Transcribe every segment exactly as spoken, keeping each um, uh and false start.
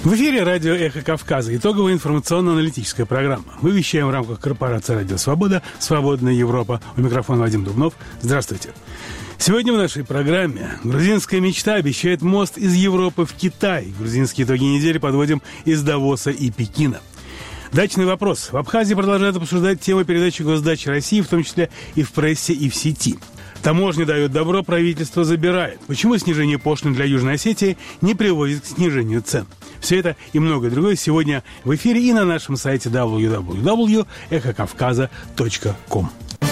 В эфире радио «Эхо Кавказа». Итоговая информационно-аналитическая программа. Мы вещаем в рамках корпорации «Радио Свобода», «Свободная Европа». У микрофона Вадим Дубнов. Здравствуйте. Сегодня в нашей программе грузинская мечта обещает мост из Европы в Китай. Грузинские итоги недели подводим из Давоса и Пекина. Дачный вопрос. В Абхазии продолжают обсуждать тему передачи госдачи России, в том числе и в прессе, и в сети. Таможня дает добро, правительство забирает. Почему снижение пошлин для Южной Осетии не приводит к снижению цен? Все это и многое другое сегодня в эфире и на нашем сайте дабл ю дабл ю дабл ю точка эхо кавказа точка ком.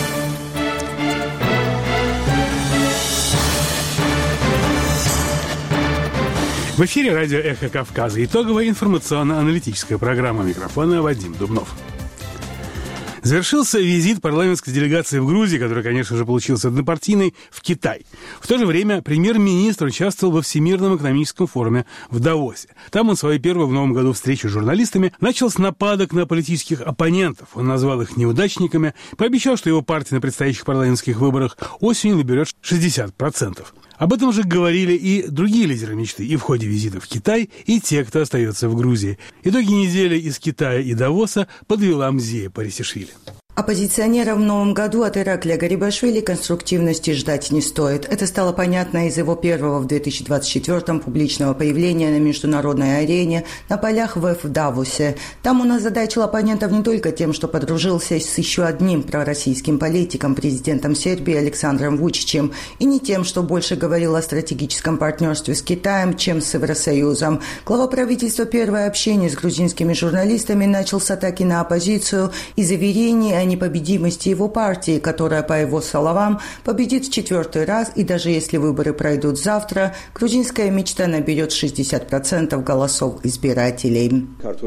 В эфире радио «Эхо Кавказа». Итоговая информационно-аналитическая программа. Микрофона Вадим Дубнов. Завершился визит парламентской делегации в Грузии, который, конечно же, получился однопартийный, в Китай. В то же время премьер-министр участвовал во Всемирном экономическом форуме в Давосе. Там он свою первую в новом году встречу с журналистами начал с нападок на политических оппонентов. Он назвал их неудачниками, пообещал, что его партия на предстоящих парламентских выборах осенью наберет шестьдесят процентов. Об этом же говорили и другие лидеры мечты и в ходе визита в Китай, и те, кто остается в Грузии. Итоги недели из Китая и Давоса подвела Мзея Парисишвили. Оппозиционерам в новом году от Ираклия Гарибашвили конструктивности ждать не стоит. Это стало понятно из его первого в две тысячи двадцать четвёртом публичного появления на международной арене на полях ВЭФ в Давосе. Там он озадачил оппонентов не только тем, что подружился с еще одним пророссийским политиком, президентом Сербии Александром Вучичем, и не тем, что больше говорил о стратегическом партнерстве с Китаем, чем с Евросоюзом. Глава правительства первое общение с грузинскими журналистами начал с атаки на оппозицию и заверений о непобедимости его партии, которая, по его словам, победит в четвертый раз, и даже если выборы пройдут завтра, грузинская мечта наберет шестьдесят процентов голосов избирателей.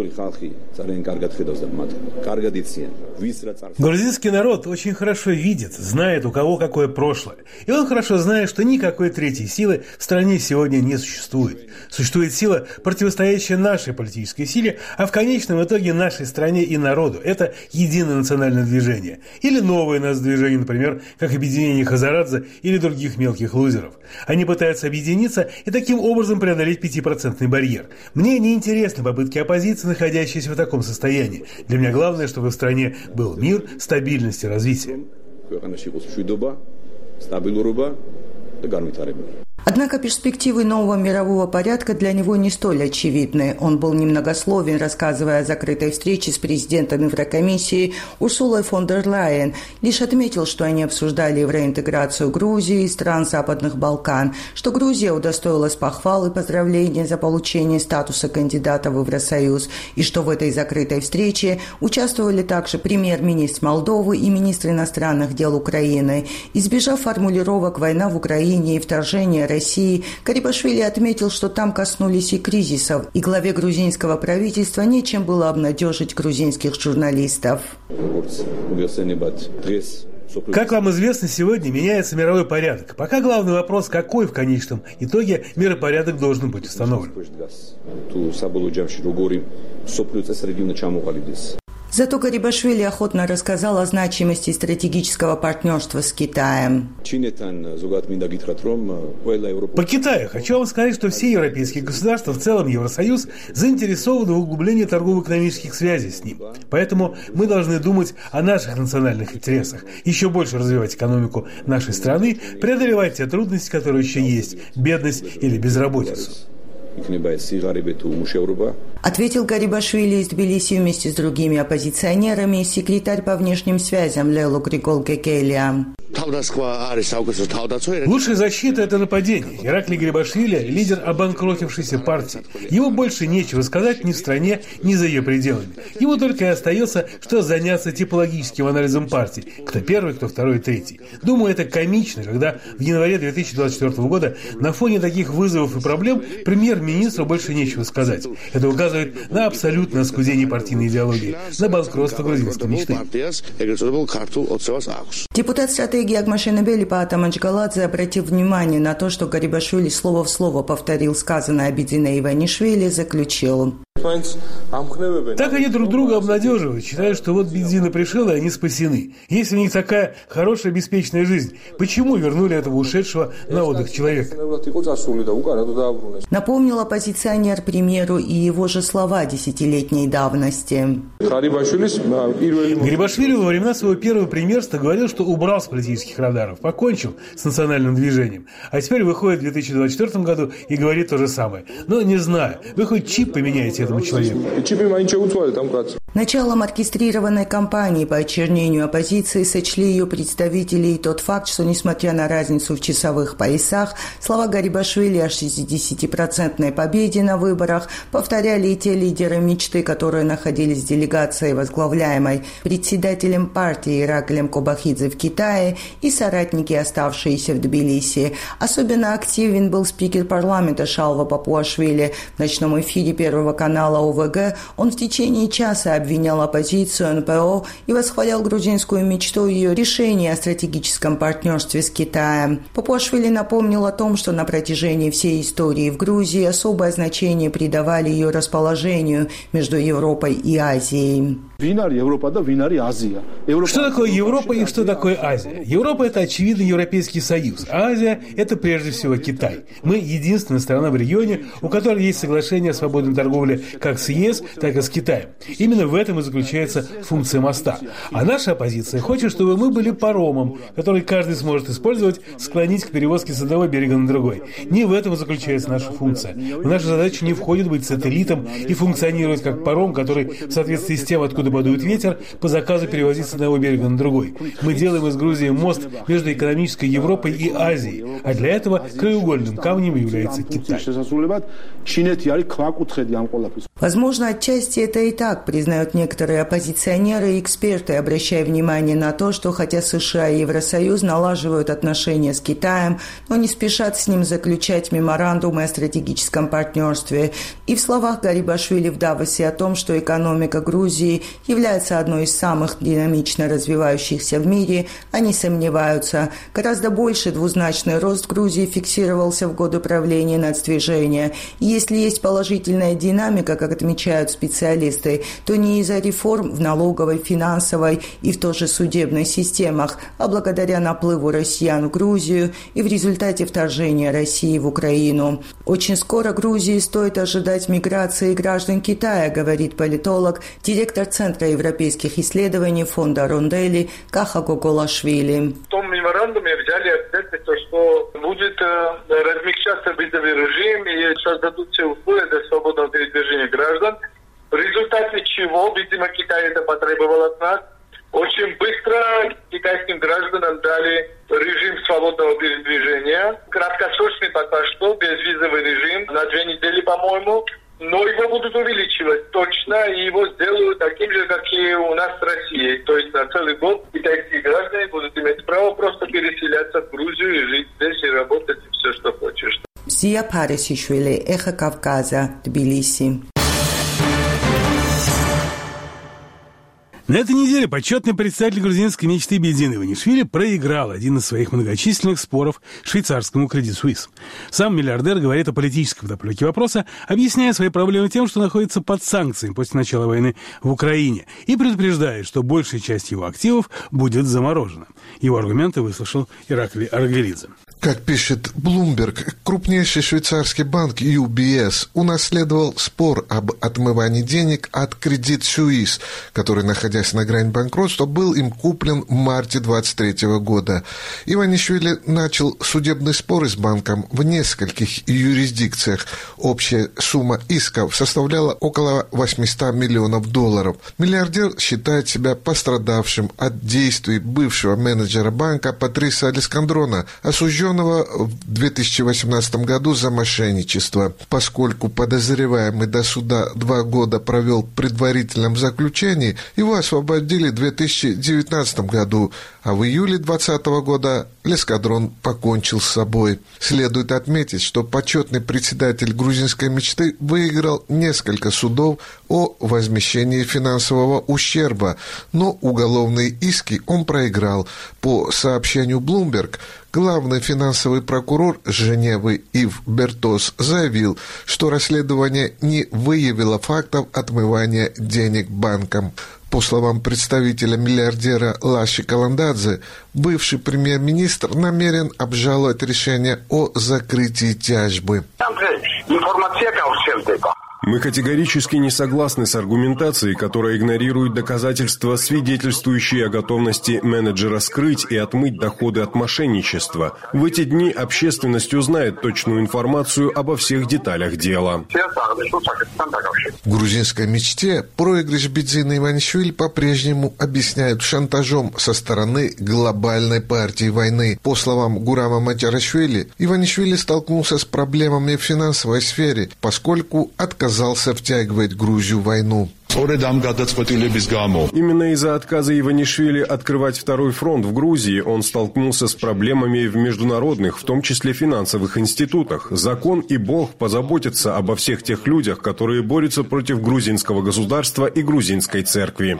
Грузинский народ очень хорошо видит, знает, у кого какое прошлое. И он хорошо знает, что никакой третьей силы в стране сегодня не существует. Существует сила, противостоящая нашей политической силе, а в конечном итоге нашей стране и народу. Это единое национальное движение. Или новое нас движение, например, как объединение Хазарадзе или других мелких лузеров. Они пытаются объединиться и таким образом преодолеть пятипроцентный барьер. Мне не интересны попытки оппозиции, находящейся в таком состоянии. Для меня главное, чтобы в стране был мир, стабильность и развитие. Однако перспективы нового мирового порядка для него не столь очевидны. Он был немногословен, рассказывая о закрытой встрече с президентом Еврокомиссии Урсулой фон дер Лайен. Лишь отметил, что они обсуждали евроинтеграцию Грузии и стран Западных Балкан, что Грузия удостоилась похвал и поздравления за получение статуса кандидата в Евросоюз, и что в этой закрытой встрече участвовали также премьер-министр Молдовы и министр иностранных дел Украины. Избежав формулировок «война в Украине» и «вторжение России», Гарибашвили отметил, что там коснулись и кризисов, и главе грузинского правительства нечем было обнадежить грузинских журналистов. Как вам известно, сегодня меняется мировой порядок. Пока главный вопрос, какой в конечном итоге миропорядок должен быть установлен. Зато Гарибашвили охотно рассказал о значимости стратегического партнерства с Китаем. По Китаю хочу вам сказать, что все европейские государства, в целом Евросоюз, заинтересованы в углублении торгово-экономических связей с ним. Поэтому мы должны думать о наших национальных интересах, еще больше развивать экономику нашей страны, преодолевать те трудности, которые еще есть, бедность или безработицу. Ответил Гарибашвили из Тбилиси вместе с другими оппозиционерами секретарь по внешним связям Лелу Григол-Гекелия. Лучшая защита – это нападение. Ираклий Гарибашвили – лидер обанкротившейся партии. Ему больше нечего сказать ни в стране, ни за ее пределами. Ему только и остается, что заняться типологическим анализом партий. Кто первый, кто второй, третий. Думаю, это комично, когда в январе две тысячи двадцать четвёртого года на фоне таких вызовов и проблем премьер-министру больше нечего сказать. Это указывает на абсолютное оскудение партийной идеологии, на банкротство грузинской мечты. Депутат стратегии Агмашенебели Паата Манчгаладзе обратил внимание на то, что Гарибашвили слово в слово повторил сказанное о Бедзине Иванишвили, заключил. Так они друг друга обнадеживают, считают, что вот бензина пришел, и они спасены. Если у них такая хорошая, беспечная жизнь, почему вернули этого ушедшего на отдых человека? Напомнил оппозиционер премьеру и его же слова десятилетней давности. Гарибашвили во времена своего первого премьерства говорил, что убрал с политических радаров, покончил с национальным движением. А теперь выходит в две тысячи двадцать четвёртом году и говорит то же самое. Но не знаю, вы хоть чип поменяете этому человеку? Началом оркестрированной кампании по очернению оппозиции сочли ее представители и тот факт, что, несмотря на разницу в часовых поясах, слова Гарибашвили о шестидесятипроцентной победе на выборах повторяли и те лидеры мечты, которые находились в делегации, возглавляемой председателем партии Ираклием Кобахидзе в Китае, и соратники, оставшиеся в Тбилиси. Особенно активен был спикер парламента Шалва Папуашвили. В ночном эфире Первого канала О В Г он в течение часа обвинял оппозицию Эн Пэ О и восхвалял грузинскую мечту и ее решение о стратегическом партнерстве с Китаем. Папуашвили напомнил о том, что на протяжении всей истории в Грузии особое значение придавали ее расположению между Европой и Азией. Что такое Европа и что такое Азия? Европа – это, очевидно, Европейский Союз, а Азия – это прежде всего Китай. Мы единственная страна в регионе, у которой есть соглашение о свободной торговле как с Е С, так и с Китаем. Именно в этом и заключается функция моста. А наша оппозиция хочет, чтобы мы были паромом, который каждый сможет использовать, склонить к перевозке с одного берега на другой. Не в этом и заключается наша функция. В нашу задачу не входит быть сателлитом и функционировать как паром, который в соответствии с тем, откуда подует ветер, по заказу перевозить с одного берега на другой. Мы делаем из Грузии мост между экономической Европой и Азией, а для этого краеугольным камнем является Китай. Возможно, отчасти это и так, признают некоторые оппозиционеры и эксперты, обращая внимание на то, что хотя США и Евросоюз налаживают отношения с Китаем, но не спешат с ним заключать меморандумы о стратегическом партнерстве. И в словах Гарибашвили в Давосе о том, что экономика Грузии является одной из самых динамично развивающихся в мире, они сомневаются. Гораздо больше двузначный рост Грузии фиксировался в годы правления нацдвижения. И если есть положительная динамика, как отмечают специалисты, то не из-за реформ в налоговой, финансовой и в той же судебной системах, а благодаря наплыву россиян в Грузию и в результате вторжения России в Украину. Очень скоро Грузии стоит ожидать миграции граждан Китая, говорит политолог, директор Центра европейских исследований фонда Ронделли Каха Гоголашвили. В том меморандуме взяли обязательство, что будет э, размягчаться визовый режим и создадут все условия для свободного передвижения граждан, в результате чего, видимо, Китай это потребовал от нас, очень быстро китайским гражданам дали режим свободного передвижения. Краткосрочный пока что, безвизовый режим, на две недели, по-моему. Но его будут увеличивать точно, и его сделают таким же, как и у нас в России. То есть на целый год китайские граждане будут иметь право просто переселяться в Грузию и жить здесь, и работать, и все, что хочешь. Зия Парисишвили, Эхо Кавказа, Тбилиси. На этой неделе почетный представитель грузинской мечты Бедин Иванишвили проиграл один из своих многочисленных споров швейцарскому Credit Suisse. Сам миллиардер говорит о политической подоплеке вопроса, объясняя свои проблемы тем, что находится под санкциями после начала войны в Украине, и предупреждает, что большая часть его активов будет заморожена. Его аргументы выслушал Ираклий Аргелидзе. Как пишет Bloomberg, крупнейший швейцарский банк ю би эс унаследовал спор об отмывании денег от Credit Suisse, который, находясь на грани банкротства, был им куплен в марте двадцать третьего года. Иванишвили начал судебный спор с банком в нескольких юрисдикциях. Общая сумма исков составляла около восемьсот миллионов долларов. Миллиардер считает себя пострадавшим от действий бывшего менеджера банка Патриса Алескандрона, осужденного в две тысячи восемнадцатом году за мошенничество. Поскольку подозреваемый до суда два года провел в предварительном заключении, его освободили в две тысячи девятнадцатом году, а в июле две тысячи двадцатого года Лескадрон покончил с собой. Следует отметить, что почетный председатель грузинской мечты выиграл несколько судов о возмещении финансового ущерба, но уголовные иски он проиграл. По сообщению Bloomberg, главный финансовый прокурор Женевы Ив Бертос заявил, что расследование не выявило фактов отмывания денег банкам. По словам представителя миллиардера Лаши Каландадзе, бывший премьер-министр намерен обжаловать решение о закрытии тяжбы. Мы категорически не согласны с аргументацией, которая игнорирует доказательства, свидетельствующие о готовности менеджера скрыть и отмыть доходы от мошенничества. В эти дни общественность узнает точную информацию обо всех деталях дела. В грузинской мечте проигрыш Бидзина Иванишвили по-прежнему объясняют шантажом со стороны глобальной партии войны. По словам Гурама Мачарашвили, Иванишвили столкнулся с проблемами в финансовой сфере, поскольку отказался втягивать Грузию в войну. Именно из-за отказа Иванишвили открывать второй фронт в Грузии он столкнулся с проблемами в международных, в том числе финансовых институтах. Закон и Бог позаботятся обо всех тех людях, которые борются против грузинского государства и грузинской церкви.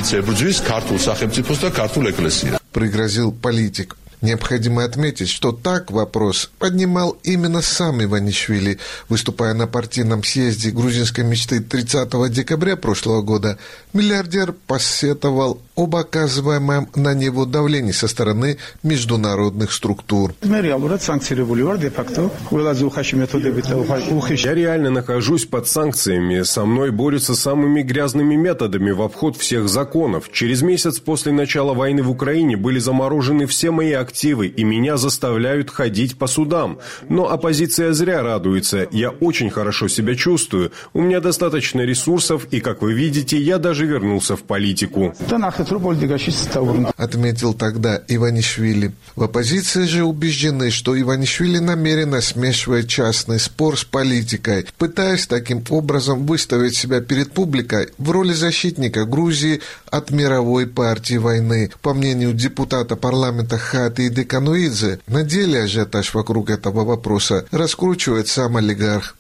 Пригрозил политик. Необходимо отметить, что так вопрос поднимал именно сам Иванишвили. Выступая на партийном съезде грузинской мечты тридцатого декабря прошлого года, миллиардер посетовал об оказываемом на него давлении со стороны международных структур. Я реально нахожусь под санкциями. Со мной борются самыми грязными методами в обход всех законов. Через месяц после начала войны в Украине были заморожены все мои активы. активы, и меня заставляют ходить по судам. Но оппозиция зря радуется. Я очень хорошо себя чувствую. У меня достаточно ресурсов, и, как вы видите, я даже вернулся в политику. Отметил тогда Иванишвили. В оппозиции же убеждены, что Иванишвили намеренно смешивает частный спор с политикой, пытаясь таким образом выставить себя перед публикой в роли защитника Грузии от мировой партии войны. По мнению депутата парламента Хати Декануидзе, на деле ажиотаж вокруг этого вопроса раскручивает сам олигарх.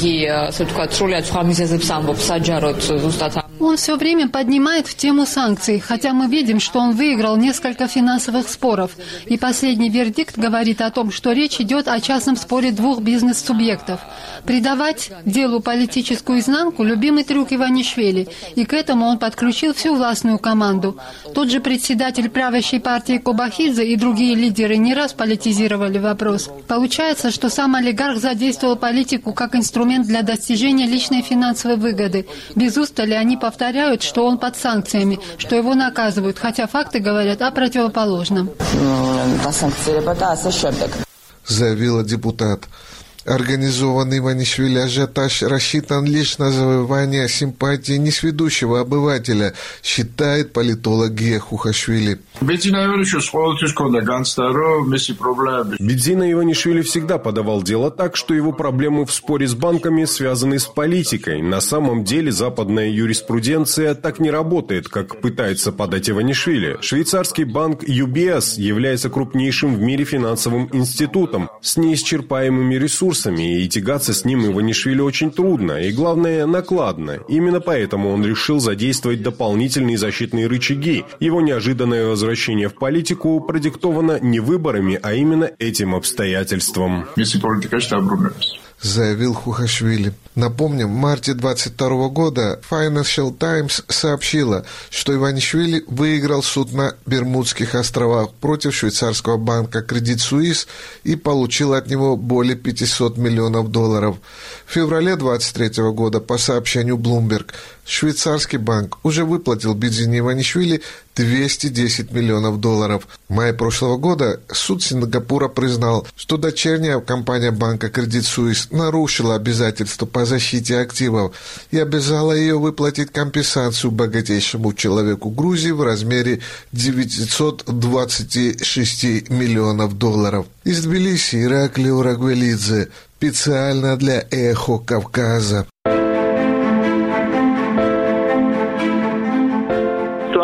Он все время поднимает в тему санкций, хотя мы видим, что он выиграл несколько финансовых споров. И последний вердикт говорит о том, что речь идет о частном споре двух бизнес-субъектов. Придавать делу политическую изнанку – любимый трюк Иванишвили, и к этому он подключил всю властную команду. Тот же председатель правящей партии Кобахидзе и другие лидеры не раз политизировали вопрос. Получается, что сам олигарх задействовал политику как инструмент для достижения личной финансовой выгоды. Без устали они повторяют, что он под санкциями, что его наказывают, хотя факты говорят о противоположном. Заявила депутат. Организованный Иванишвили ажиотаж рассчитан лишь на завоевание симпатии несведущего обывателя, считает политолог Гия Хухашвили. Бидзина Иванишвили всегда подавал дело так, что его проблемы в споре с банками связаны с политикой. На самом деле западная юриспруденция так не работает, как пытается подать Иванишвили. Швейцарский банк ю би эс является крупнейшим в мире финансовым институтом с неисчерпаемыми ресурсами, и тягаться с ним Иванишвили очень трудно, и, главное, накладно. Именно поэтому он решил задействовать дополнительные защитные рычаги. Его неожиданное возвращение в политику продиктовано не выборами, а именно этим обстоятельством. Заявил Хухашвили. Напомним, в марте двадцать второго года Financial Times сообщила, что Иванишвили выиграл суд на Бермудских островах против швейцарского банка Credit Suisse и получил от него более пятьсот миллионов долларов. В феврале двадцать третьего года, по сообщению Bloomberg, швейцарский банк уже выплатил Бидзине Иванишвили двести десять миллионов долларов. В мае прошлого года суд Сингапура признал, что дочерняя компания банка Credit Suisse нарушила обязательства по защите активов и обязала ее выплатить компенсацию богатейшему человеку Грузии в размере девятьсот двадцать шесть миллионов долларов. Из Тбилиси Ираклий Урагвелидзе специально для «Эхо Кавказа».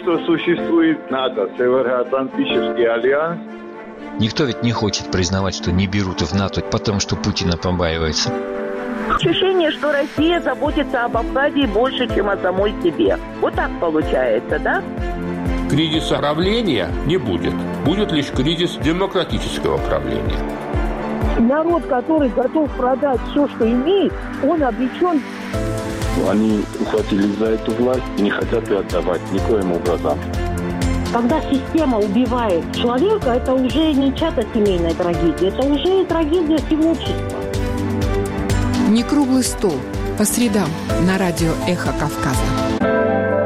что существует НАТО, Североатлантический альянс. Никто ведь не хочет признавать, что не берут в НАТО, потому что Путина побаивается. Ощущение, что Россия заботится об Абхазии больше, чем о самой себе. Вот так получается, да? Кризиса правления не будет. Будет лишь кризис демократического правления. Народ, который готов продать все, что имеет, он обречен. Они ухватились за эту власть и не хотят ее отдавать никоим образом. Когда система убивает человека, это уже не чья-то семейная трагедия, это уже трагедия всего общества. Не круглый стол. По средам на радио «Эхо Кавказа».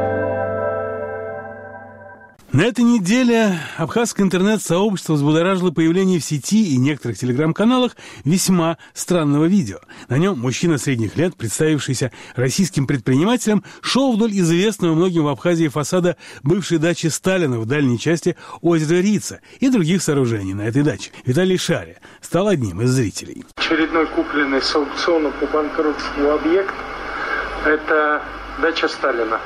На этой неделе абхазское интернет-сообщество взбудоражило появление в сети и некоторых телеграм-каналах весьма странного видео. На нем мужчина средних лет, представившийся российским предпринимателем, шел вдоль известного многим в Абхазии фасада бывшей дачи Сталина в дальней части озера Рица и других сооружений на этой даче. Виталий Шария стал одним из зрителей. Очередной купленный с аукциона по банкротству объект – это дача Сталина.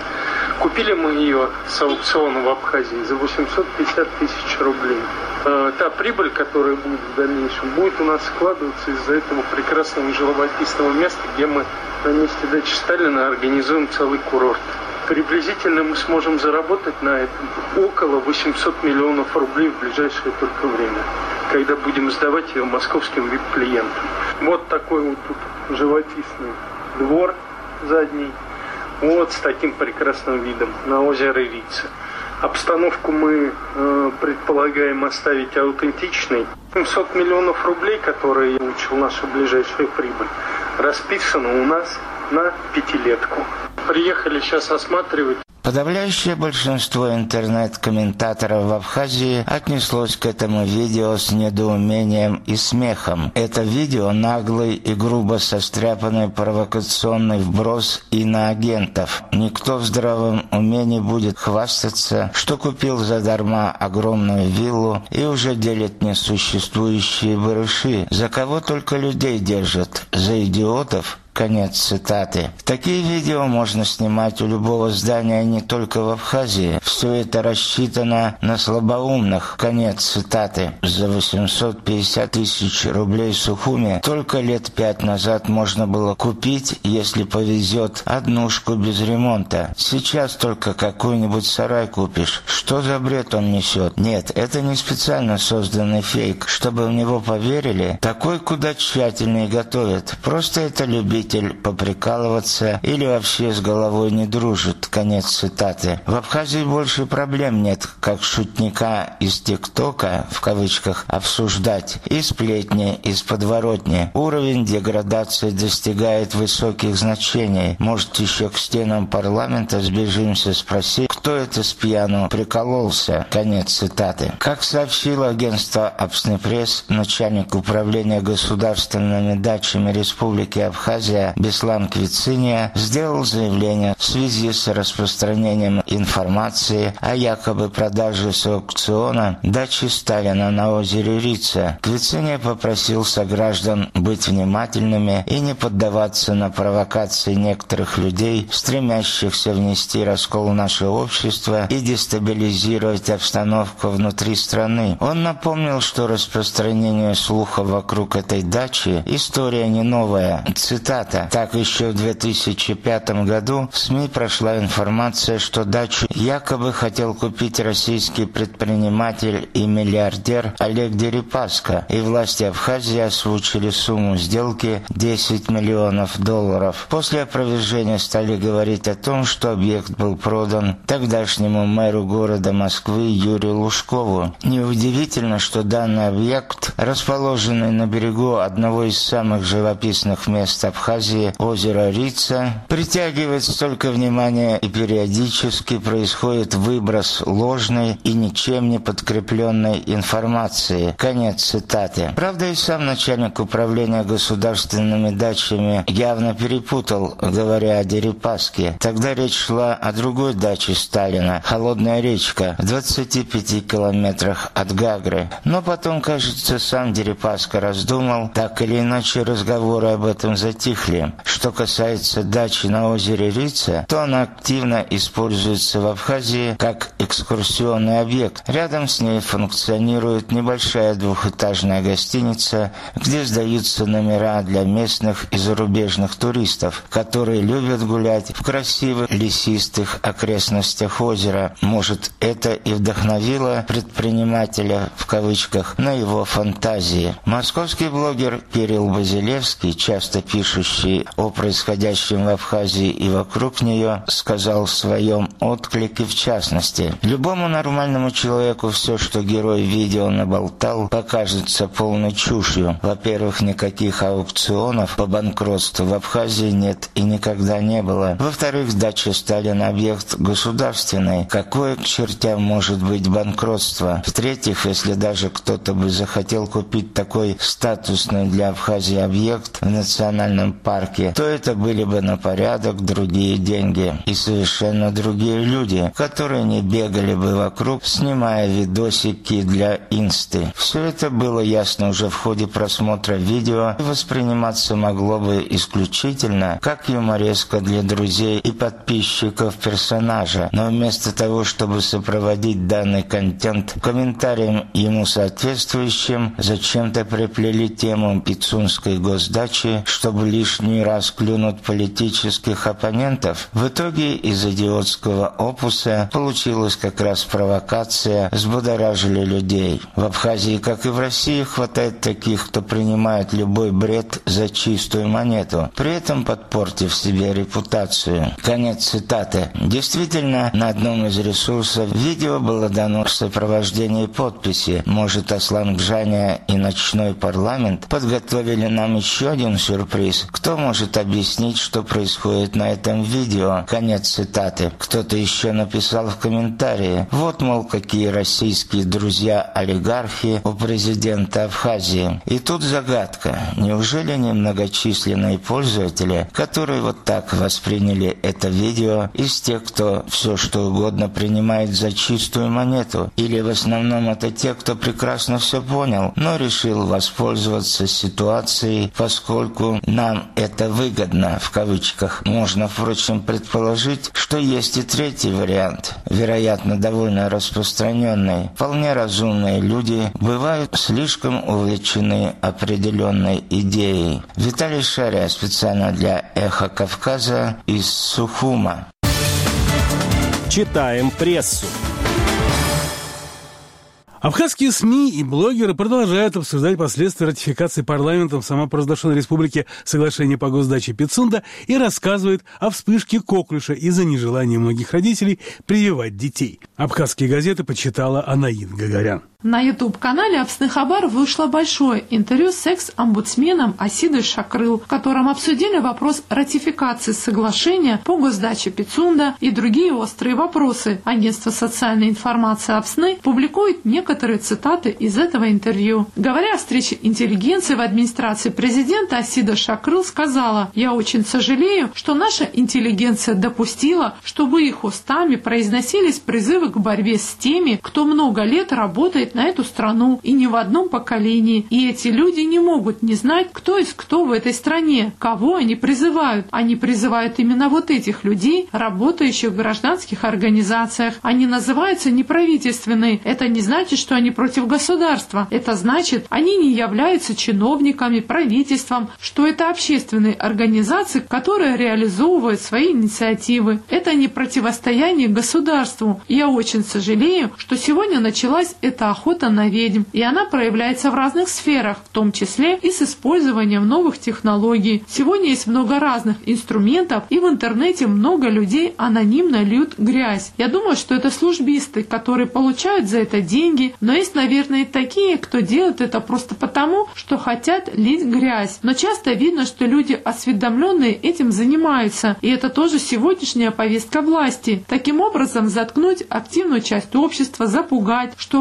Купили мы ее с аукциона в Абхазии за восемьсот пятьдесят тысяч рублей. Та прибыль, которая будет в дальнейшем, будет у нас складываться из-за этого прекрасного живописного места, где мы на месте дачи Сталина организуем целый курорт. Приблизительно мы сможем заработать на этом около восемьсот миллионов рублей в ближайшее только время, когда будем сдавать ее московским вип-клиентам. Вот такой вот тут живописный двор задний. Вот с таким прекрасным видом на озеро Рица. Обстановку мы э, предполагаем оставить аутентичной. семьсот миллионов рублей, которые получил наша ближайшая прибыль, расписано у нас на пятилетку. Приехали сейчас осматривать. Подавляющее большинство интернет-комментаторов в Абхазии отнеслось к этому видео с недоумением и смехом. Это видео наглый и грубо состряпанный провокационный вброс иноагентов. Никто в здравом уме не будет хвастаться, что купил задарма огромную виллу и уже делит несуществующие барыши. За кого только людей держат? За идиотов? Конец цитаты. Такие видео можно снимать у любого здания не только в Абхазии. Все это рассчитано на слабоумных. Конец цитаты. За восемьсот пятьдесят тысяч рублей Сухуми только лет пять назад можно было купить, если повезет, однушку без ремонта. Сейчас только какой-нибудь сарай купишь. Что за бред он несет? Нет, это не специально созданный фейк. Чтобы в него поверили, такой куда тщательнее готовят. Просто это любитель поприкалываться или вообще с головой не дружит. Конец цитаты. В Абхазии больше проблем нет, как шутника из ТикТока, в кавычках, обсуждать, и сплетни из подворотни. Уровень деградации достигает высоких значений. Может, еще к стенам парламента сбежимся спросить, кто это с пьяну прикололся. Конец цитаты. Как сообщило агентство Абснепресс, начальник управления государственными дачами Республики Абхазия Беслан Квициния сделал заявление в связи с распространением информации о якобы продаже с аукциона дачи Сталина на озере Рица. Квициния попросил сограждан быть внимательными и не поддаваться на провокации некоторых людей, стремящихся внести раскол в наше общество и дестабилизировать обстановку внутри страны. Он напомнил, что распространение слухов вокруг этой дачи история не новая. Цитата. Так, еще в две тысячи пятом году в СМИ прошла информация, что дачу якобы хотел купить российский предприниматель и миллиардер Олег Дерипаска, и власти Абхазии озвучили сумму сделки десять миллионов долларов. После опровержения стали говорить о том, что объект был продан тогдашнему мэру города Москвы Юрию Лужкову. Неудивительно, что данный объект, расположенный на берегу одного из самых живописных мест Абхазии, озеро Рица, притягивает столько внимания, и периодически происходит выброс ложной и ничем не подкрепленной информации. Конец цитаты. Правда, и сам начальник управления государственными дачами явно перепутал, говоря о Дерипаске. Тогда речь шла о другой даче Сталина, Холодная речка, в двадцати пяти километрах от Гагры. Но потом, кажется, сам Дерипаска раздумал. Так или иначе, разговоры об этом затихли. утихли. Что касается дачи на озере Рица, то она активно используется в Абхазии как экскурсионный объект. Рядом с ней функционирует небольшая двухэтажная гостиница, где сдаются номера для местных и зарубежных туристов, которые любят гулять в красивых лесистых окрестностях озера. Может, это и вдохновило предпринимателя, в кавычках, на его фантазии. Московский блогер Кирилл Базилевский, часто пишущий о происходящем в Абхазии и вокруг нее, сказал в своем отклике в частности: «Любому нормальному человеку все, что герой видео наболтал, покажется полной чушью. Во-первых, никаких аукционов по банкротству в Абхазии нет и никогда не было. Во-вторых, дача Сталина объект государственный. Какое к чертям может быть банкротство? В-третьих, если даже кто-то бы захотел купить такой статусный для Абхазии объект в национальном парке, то это были бы на порядок другие деньги и совершенно другие люди, которые не бегали бы вокруг, снимая видосики для инсты. Все это было ясно уже в ходе просмотра видео и восприниматься могло бы исключительно как юмореска для друзей и подписчиков персонажа. Но вместо того, чтобы сопроводить данный контент комментарием ему соответствующим, зачем-то приплели тему пицунской госдачи, чтобы лишний раз клюнуть политических оппонентов. В итоге из идиотского опуса получилась как раз провокация, взбудоражили людей. В Абхазии, как и в России, хватает таких, кто принимает любой бред за чистую монету, при этом подпортив себе репутацию». Конец цитаты. Действительно, на одном из ресурсов видео было дано в сопровождении подписи. Может, Аслан Гжаня и ночной парламент подготовили нам еще один сюрприз? Кто может объяснить, что происходит на этом видео? Конец цитаты. Кто-то еще написал в комментарии: вот, мол, какие российские друзья-олигархи у президента Абхазии. И тут загадка. Неужели немногочисленные пользователи, которые вот так восприняли это видео, из тех, кто все что угодно принимает за чистую монету? Или в основном это те, кто прекрасно все понял, но решил воспользоваться ситуацией, поскольку нам это выгодно, в кавычках. Можно, впрочем, предположить, что есть и третий вариант, вероятно, довольно распространенный. Вполне разумные люди бывают слишком увлечены определенной идеей. Виталий Шария специально для «Эхо Кавказа» из Сухума. Читаем прессу. Абхазские СМИ и блогеры продолжают обсуждать последствия ратификации парламентом самопровозглашенной республики соглашения по госдаче Пицунда и рассказывают о вспышке коклюша из-за нежелания многих родителей прививать детей. Абхазские газеты почитала Анаид Гагарян. На ютуб-канале Абсны Хабар вышло большое интервью с экс-омбудсменом Асидой Шакрыл, в котором обсудили вопрос ратификации соглашения по госдаче Пицунда и другие острые вопросы. Агентство социальной информации Абсны публикует некоторые цитаты из этого интервью. Говоря о встрече интеллигенции в администрации президента, Асида Шакрыл сказала: «Я очень сожалею, что наша интеллигенция допустила, чтобы их устами произносились призывы к борьбе с теми, кто много лет работает на эту страну и не в одном поколении. И эти люди не могут не знать, кто есть кто в этой стране, кого они призывают. Они призывают именно вот этих людей, работающих в гражданских организациях. Они называются неправительственные. Это не значит, что они против государства. Это значит, они не являются чиновниками, правительством, что это общественные организации, которые реализовывают свои инициативы. Это не противостояние государству. И я очень сожалею, что сегодня началась эта охота на ведьм, и она проявляется в разных сферах, в том числе и с использованием новых технологий. Сегодня есть много разных инструментов, и в интернете много людей анонимно льют грязь. Я думаю, что это службисты, которые получают за это деньги, но есть, наверное, и такие, кто делает это просто потому, что хотят лить грязь. Но часто видно, что люди осведомленные этим занимаются, и это тоже сегодняшняя повестка власти. Таким образом, заткнуть активную часть общества, запугать, чтобы они не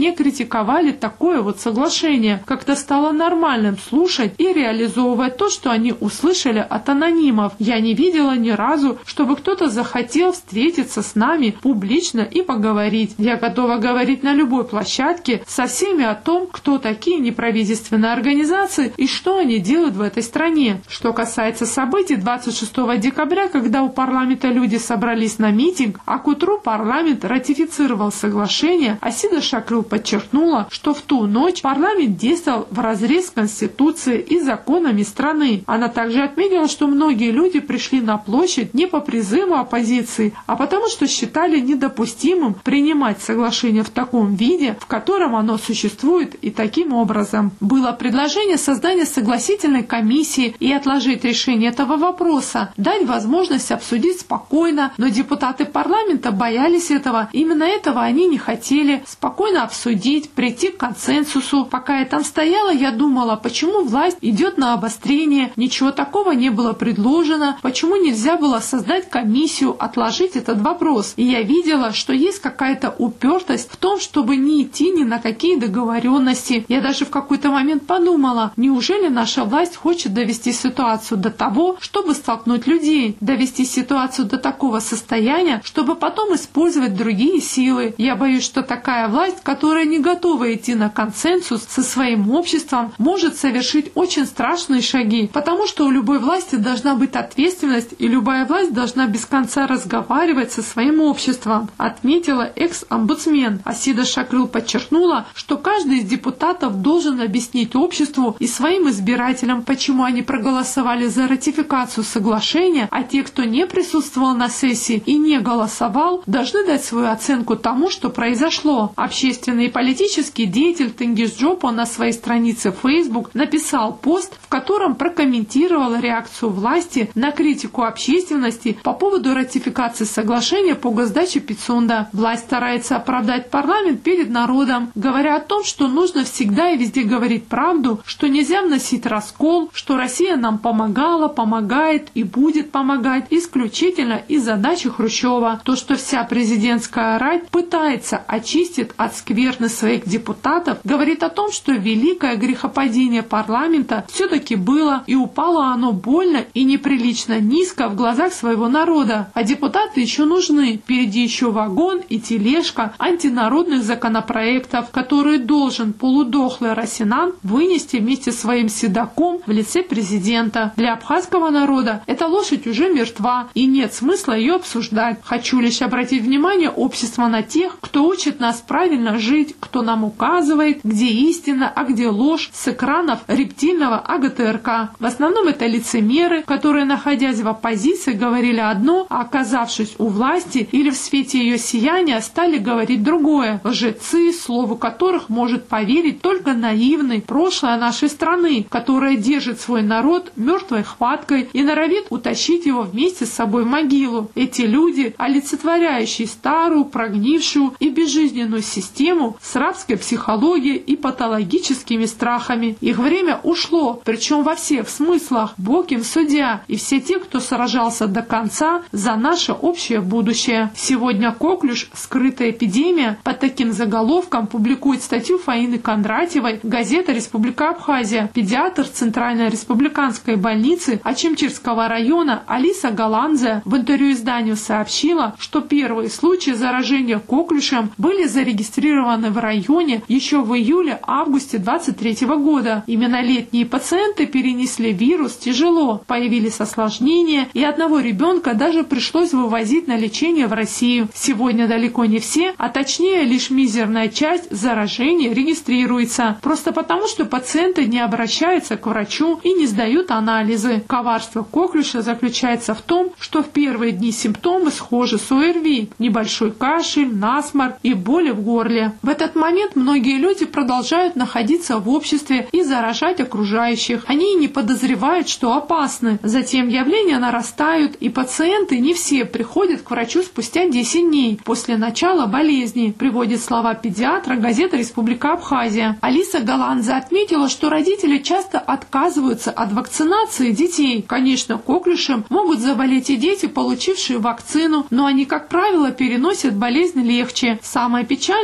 не критиковали такое вот соглашение. Как-то стало нормальным слушать и реализовывать то, что они услышали от анонимов. Я не видела ни разу, чтобы кто-то захотел встретиться с нами публично и поговорить. Я готова говорить на любой площадке со всеми о том, кто такие неправительственные организации и что они делают в этой стране. Что касается событий двадцать шестого декабря, когда у парламента люди собрались на митинг, а к утру парламент ратифицировал соглашение, Асида Шакрыл подчеркнула, что в ту ночь парламент действовал вразрез с Конституцией и законами страны. Она также отметила, что многие люди пришли на площадь не по призыву оппозиции, а потому что считали недопустимым принимать соглашение в таком виде, в котором оно существует, и таким образом. Было предложение создания согласительной комиссии и отложить решение этого вопроса, дать возможность обсудить спокойно, но депутаты парламента боялись этого. Именно этого они не хотели. Спокойно обсудить, прийти к консенсусу. Пока я там стояла, я думала, почему власть идет на обострение, ничего такого не было предложено, почему нельзя было создать комиссию, отложить этот вопрос. И я видела, что есть какая-то упертость в том, чтобы не идти ни на какие договоренности. Я даже в какой-то момент подумала, неужели наша власть хочет довести ситуацию до того, чтобы столкнуть людей, довести ситуацию до такого состояния, чтобы потом использовать другие силы. Я боюсь, что такая власть, которая не готова идти на консенсус со своим обществом, может совершить очень страшные шаги, потому что у любой власти должна быть ответственность, и любая власть должна без конца разговаривать со своим обществом, отметила экс-омбудсмен. Асида Шакрыл подчеркнула, что каждый из депутатов должен объяснить обществу и своим избирателям, почему они проголосовали за ратификацию соглашения, а те, кто не присутствовал на сессии и не голосовал, должны дать свою оценку тому, что произошло. Общественный и политический деятель Тенгиз Джопо на своей странице в Facebook написал пост, в котором прокомментировал реакцию власти на критику общественности по поводу ратификации соглашения по госдаче Пицунда. Власть старается оправдать парламент перед народом, говоря о том, что нужно всегда и везде говорить правду, что нельзя вносить раскол, что Россия нам помогала, помогает и будет помогать исключительно из задачи Хрущева. То, что вся президентская рать пытается очистить от скверны своих депутатов, говорит о том, что великое грехопадение парламента все-таки было, и упало оно больно и неприлично низко в глазах своего народа. А депутаты еще нужны. Впереди еще вагон и тележка антинародных законопроектов, которые должен полудохлый Расинан вынести вместе с своим седаком в лице президента. Для абхазского народа эта лошадь уже мертва, и нет смысла ее обсуждать. Хочу лишь обратить внимание общества на тех, кто учит нас правильно жить, кто нам указывает, где истина, а где ложь, с экранов рептильного А Г Т Р К. В основном это лицемеры, которые, находясь в оппозиции, говорили одно, а оказавшись у власти или в свете ее сияния, стали говорить другое. Лжецы, слову которых может поверить только наивный прошлое нашей страны, которая держит свой народ мертвой хваткой и норовит утащить его вместе с собой в могилу. Эти люди, олицетворяющие старую, прогнившую и безжизненную систему с рабской психологией и патологическими страхами. Их время ушло, причем во всех смыслах. Бог им судья, и все те, кто сражался до конца за наше общее будущее. Сегодня Коклюш «Скрытая эпидемия» под таким заголовком публикует статью Фаины Кондратьевой, газета «Республика Абхазия». Педиатр Центральной республиканской больницы Ачимчирского района Алиса Галанзе в интервью изданию сообщила, что первые случаи заражения коклюшем были зарегистрированы в районе еще в июле-августе двадцать третьего года. Именно летние пациенты перенесли вирус тяжело, появились осложнения, и одного ребенка даже пришлось вывозить на лечение в Россию. Сегодня далеко не все, а точнее лишь мизерная часть заражений регистрируется, просто потому, что пациенты не обращаются к врачу и не сдают анализы. Коварство коклюша заключается в том, что в первые дни симптомы схожи с О Р Ви, небольшой кашель, насморк и боли в горле. В этот момент многие люди продолжают находиться в обществе и заражать окружающих. Они не подозревают, что опасны. Затем явления нарастают, и пациенты не все приходят к врачу спустя десять дней после начала болезни, приводит слова педиатра газета «Республика Абхазия». Алиса Галанзе отметила, что родители часто отказываются от вакцинации детей. Конечно, коклюшем могут заболеть и дети, получившие вакцину, но они, как правило, переносят болезнь легче. Самое печальное, что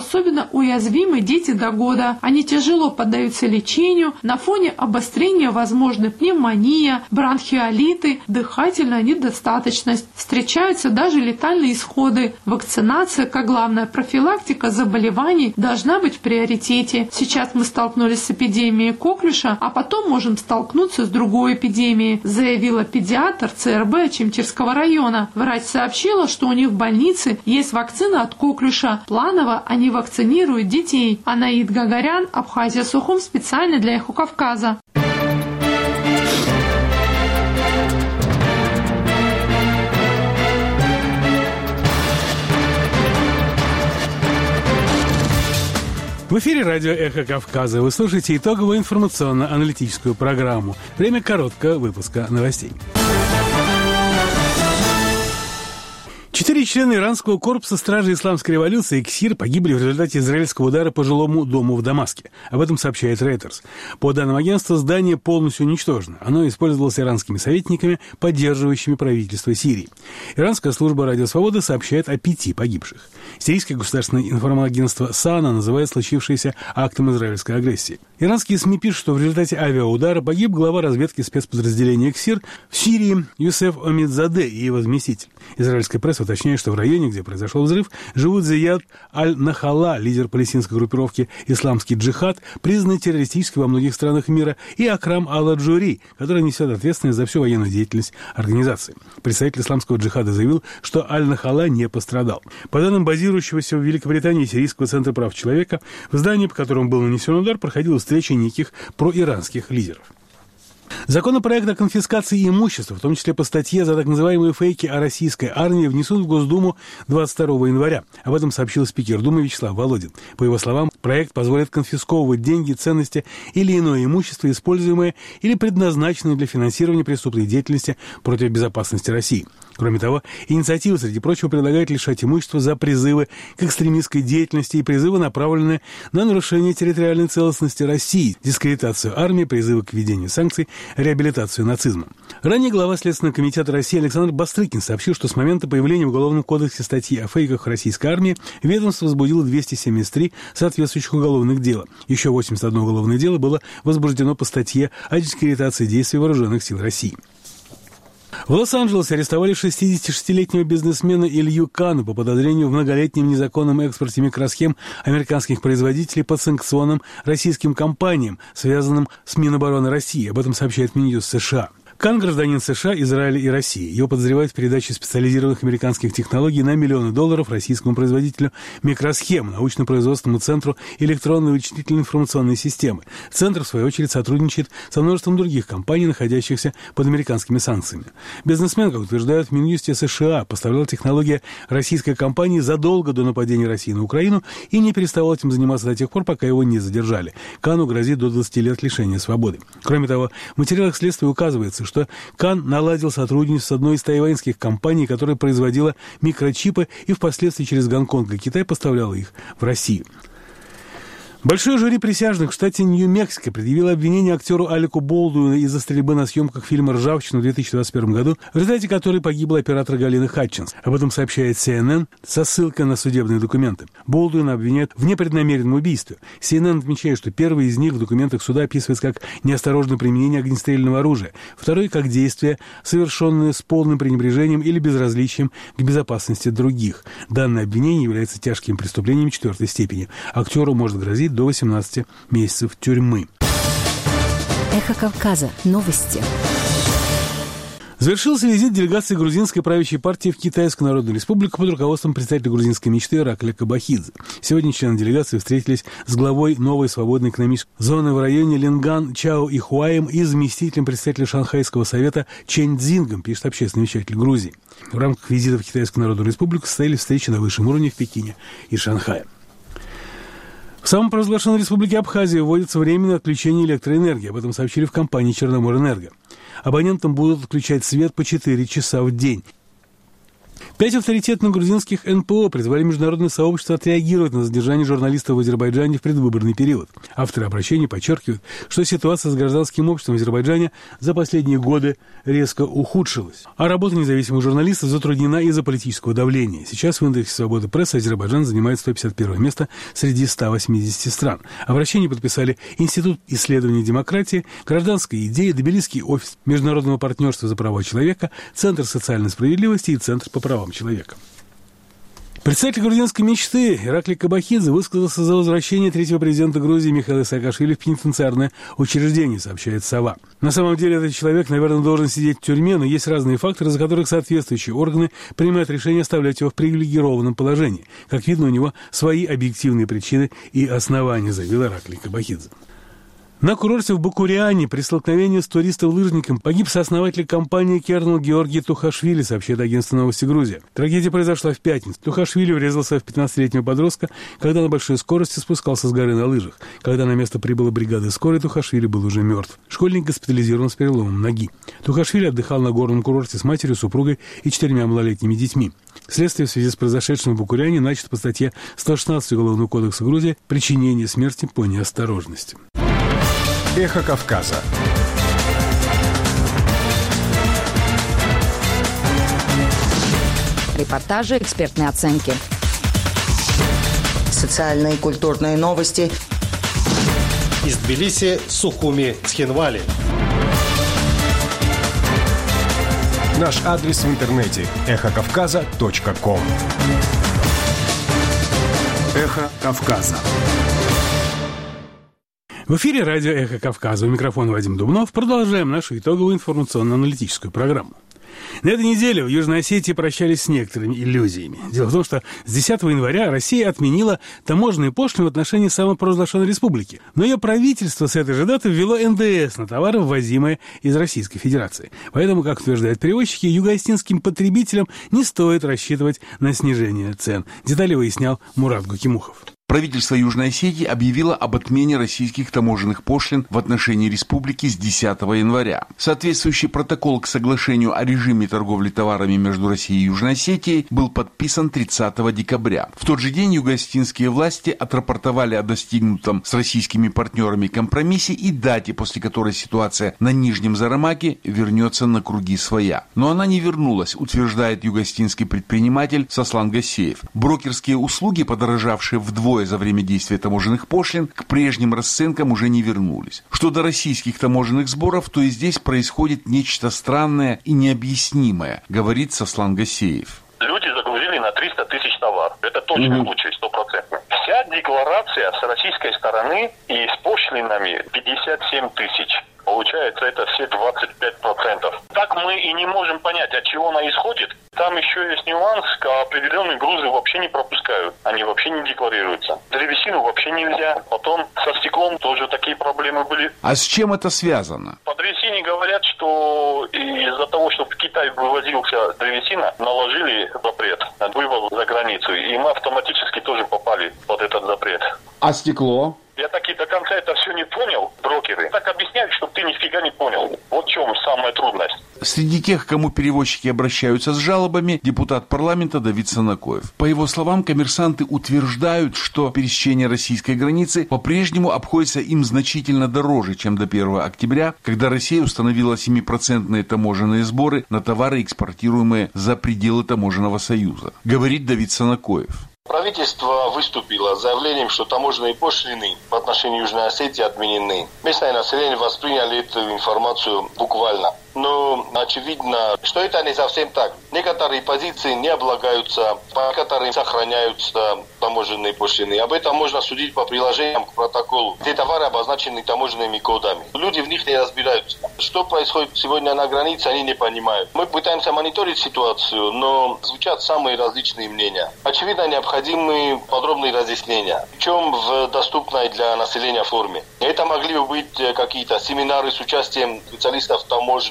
особенно уязвимы дети до года. Они тяжело поддаются лечению, на фоне обострения возможны пневмония, бронхиолиты, дыхательная недостаточность. Встречаются даже летальные исходы. Вакцинация, как главная профилактика заболеваний, должна быть в приоритете. Сейчас мы столкнулись с эпидемией коклюша, а потом можем столкнуться с другой эпидемией, заявила педиатр ЦРБ Чимчирского района. Врач сообщила, что у них в больнице есть вакцина от коклюша. Планово они вакцинируют детей. Анаид Гагарян, Абхазия Сухум, специально для Эхо Кавказа. В эфире радио «Эхо Кавказа». Вы слушаете итоговую информационно-аналитическую программу. Время короткого выпуска новостей. Четыре члена иранского корпуса стражи исламской революции КСИР погибли в результате израильского удара по жилому дому в Дамаске. Об этом сообщает Reuters. По данным агентства, здание полностью уничтожено. Оно использовалось иранскими советниками, поддерживающими правительство Сирии. Иранская служба «Радио Свобода» сообщает о пяти погибших. Сирийское государственное информагентство САНА называет случившееся актом израильской агрессии. Иранские СМИ пишут, что в результате авиаудара погиб глава разведки спецподразделения КСИР в Сирии Юсеф Омидзаде и его заместитель. Израильская пресса уточняет, что в районе, где произошел взрыв, живут Зияд Аль-Нахала, лидер палестинской группировки «Исламский джихад», признанный террористической во многих странах мира, и Акрам Ал-Аджури, который несет ответственность за всю военную деятельность организации. Представитель исламского джихада заявил, что Аль-Нахала не пострадал. По данным базирующегося в Великобритании Сирийского центра прав человека, в здании, по которому был нанесен удар, проходила встреча неких проиранских лидеров. Законопроект о конфискации имущества, в том числе по статье за так называемые фейки о российской армии, внесут в Госдуму двадцать второго января. Об этом сообщил спикер Думы Вячеслав Володин. По его словам, проект позволит конфисковывать деньги, ценности или иное имущество, используемое или предназначенное для финансирования преступной деятельности против безопасности России. Кроме того, инициатива, среди прочего, предлагает лишать имущества за призывы к экстремистской деятельности и призывы, направленные на нарушение территориальной целостности России, дискредитацию армии, призывы к введению санкций, реабилитацию нацизма. Ранее глава Следственного комитета России Александр Бастрыкин сообщил, что с момента появления в Уголовном кодексе статьи о фейках российской армии ведомство возбудило двести семьдесят три соответствующих уголовных дела. Еще восемьдесят одно уголовное дело было возбуждено по статье о дискредитации действий вооруженных сил России. В Лос-Анджелесе арестовали шестидесятишестилетнего бизнесмена Илью Кану по подозрению в многолетнем незаконном экспорте микросхем американских производителей по санкционным российским компаниям, связанным с Минобороны России. Об этом сообщает Минюст США. Кан – гражданин США, Израиля и России. Его подозревают в передаче специализированных американских технологий на миллионы долларов российскому производителю микросхем, научно-производственному центру электронной вычислительной информационной системы. Центр, в свою очередь, сотрудничает со множеством других компаний, находящихся под американскими санкциями. Бизнесмен, как утверждают в Минюсте США, поставлял технологии российской компании задолго до нападения России на Украину и не переставал этим заниматься до тех пор, пока его не задержали. Кану грозит до двадцати лет лишения свободы. Кроме того, в материалах следствия указывается, что Кан наладил сотрудничество с одной из тайваньских компаний, которая производила микрочипы и впоследствии через Гонконг и Китай поставляла их в Россию. Большое жюри присяжных в штате Нью-Мексико предъявило обвинение актеру Алеку Болдуину из-за стрельбы на съемках фильма «Ржавчина» в две тысячи двадцать первом году, в результате которой погибла оператор Галина Хатчинс. Об этом сообщает Си Эн Эн со ссылкой на судебные документы. Болдуина обвиняют в непреднамеренном убийстве. Си Эн Эн отмечает, что первый из них в документах суда описывается как неосторожное применение огнестрельного оружия, второй – как действие, совершенное с полным пренебрежением или безразличием к безопасности других. Данное обвинение является тяжким преступлением четвертой степени. Актеру может грозить до восемнадцати месяцев тюрьмы. Эхо Кавказа. Новости. Завершился визит делегации грузинской правящей партии в Китайскую Народную Республику под руководством представителя грузинской мечты Иракля Кабахидзе. Сегодня члены делегации встретились с главой новой свободной экономической зоны в районе Ленган Чао Ихуаем и заместителем председателя Шанхайского совета Чэнь Цзингом, пишет общественный вещатель Грузии. В рамках визита в Китайскую Народную Республику состоялись встречи на высшем уровне в Пекине и Шанхае. В самопровозглашенной республике Абхазия вводится временное отключение электроэнергии. Об этом сообщили в компании «Черноморэнерго». Абонентам будут отключать свет по четыре часа в день. Пять авторитетных грузинских эн пэ о призвали международное сообщество отреагировать на задержание журналистов в Азербайджане в предвыборный период. Авторы обращения подчеркивают, что ситуация с гражданским обществом в Азербайджане за последние годы резко ухудшилась, а работа независимых журналистов затруднена из-за политического давления. Сейчас в индексе свободы прессы Азербайджан занимает сто пятьдесят первое место среди ста восьмидесяти стран. Обращение подписали Институт исследований демократии, Гражданская идея, Тбилисский офис международного партнерства за права человека, Центр социальной справедливости и Центр по правам человека. Представитель грузинской мечты Ираклий Кабахидзе высказался за возвращение третьего президента Грузии Михаила Саакашвили в пенитенциарное учреждение, сообщает «Сова». На самом деле этот человек, наверное, должен сидеть в тюрьме, но есть разные факторы, за которых соответствующие органы принимают решение оставлять его в привилегированном положении. Как видно, у него свои объективные причины и основания, заявил Ираклий Кабахидзе. На курорте в Букуриане при столкновении с туристом-лыжником погиб сооснователь компании «Кернел» Георгий Тухашвили, сообщает агентство «Новости Грузия». Трагедия произошла в пятницу. Тухашвили врезался в пятнадцатилетнего подростка, когда на большой скорости спускался с горы на лыжах. Когда на место прибыла бригада скорой, Тухашвили был уже мертв. Школьник госпитализирован с переломом ноги. Тухашвили отдыхал на горном курорте с матерью, супругой и четырьмя малолетними детьми. Следствие в связи с произошедшим в Букуриане начато по статье сто шестнадцать Уголовного кодекса Грузии «Причинение смерти по неосторожности». Эхо Кавказа. Репортажи, экспертные оценки. Социальные и культурные новости. Из Тбилиси, Сухуми, Цхинвали. Наш адрес в интернете эхо кавказа точка ком. Эхо Кавказа. В эфире радио «Эхо Кавказа». У микрофона Вадим Дубнов. Продолжаем нашу итоговую информационно-аналитическую программу. На этой неделе в Южной Осетии прощались с некоторыми иллюзиями. Дело в том, что с десятого января Россия отменила таможенные пошлины в отношении самопровозглашенной республики. Но ее правительство с этой же даты ввело эн дэ эс на товары, ввозимые из Российской Федерации. Поэтому, как утверждают перевозчики, югоостинским потребителям не стоит рассчитывать на снижение цен. Детали выяснял Мурат Гукимухов. Правительство Южной Осетии объявило об отмене российских таможенных пошлин в отношении республики с десятого января. Соответствующий протокол к соглашению о режиме торговли товарами между Россией и Южной Осетией был подписан тридцатого декабря. В тот же день югоостинские власти отрапортовали о достигнутом с российскими партнерами компромиссе и дате, после которой ситуация на Нижнем Зарамаке вернется на круги своя. Но она не вернулась, утверждает югоостинский предприниматель Сослан Гасеев. Брокерские услуги, подорожавшие вдвое за время действия таможенных пошлин, к прежним расценкам уже не вернулись. Что до российских таможенных сборов, то и здесь происходит нечто странное и необъяснимое, говорит Сослан Гасеев. Люди загрузили на триста тысяч товар. Это точный mm-hmm. случай, стопроцентно. Вся декларация с российской стороны и с пошлинами пятьдесят семь тысяч. Получается, это все двадцать пять процентов. Так мы и не можем понять, от чего она исходит. Там еще есть нюанс, определенные грузы вообще не пропускают. Они вообще не декларируются. Древесину вообще нельзя. Потом со стеклом тоже такие проблемы были. А с чем это связано? По древесине говорят, что из-за того, что в Китай вывозился древесина, наложили запрет на вывоз за границу. И мы автоматически тоже попали под этот запрет. А стекло? Я так и до конца это все не понял, брокеры. Так объясняют, чтобы ты нифига не понял. Вот в чем самая трудность. Среди тех, к кому перевозчики обращаются с жалобами, депутат парламента Давид Санакоев. По его словам, коммерсанты утверждают, что пересечение российской границы по-прежнему обходится им значительно дороже, чем до первого октября, когда Россия установила семипроцентные таможенные сборы на товары, экспортируемые за пределы таможенного союза. Говорит Давид Санакоев. Правительство выступило с заявлением, что таможенные пошлины в отношении Южной Осетии отменены. Местное население восприняли эту информацию буквально. Но очевидно, что это не совсем так. Некоторые позиции не облагаются, по которым сохраняются таможенные пошлины. Об этом можно судить по приложениям к протоколу, где товары обозначены таможенными кодами. Люди в них не разбираются. Что происходит сегодня на границе, они не понимают. Мы пытаемся мониторить ситуацию, но звучат самые различные мнения. Очевидно, необходимы подробные разъяснения, причем в доступной для населения форме. Это могли бы быть какие-то семинары с участием специалистов таможни,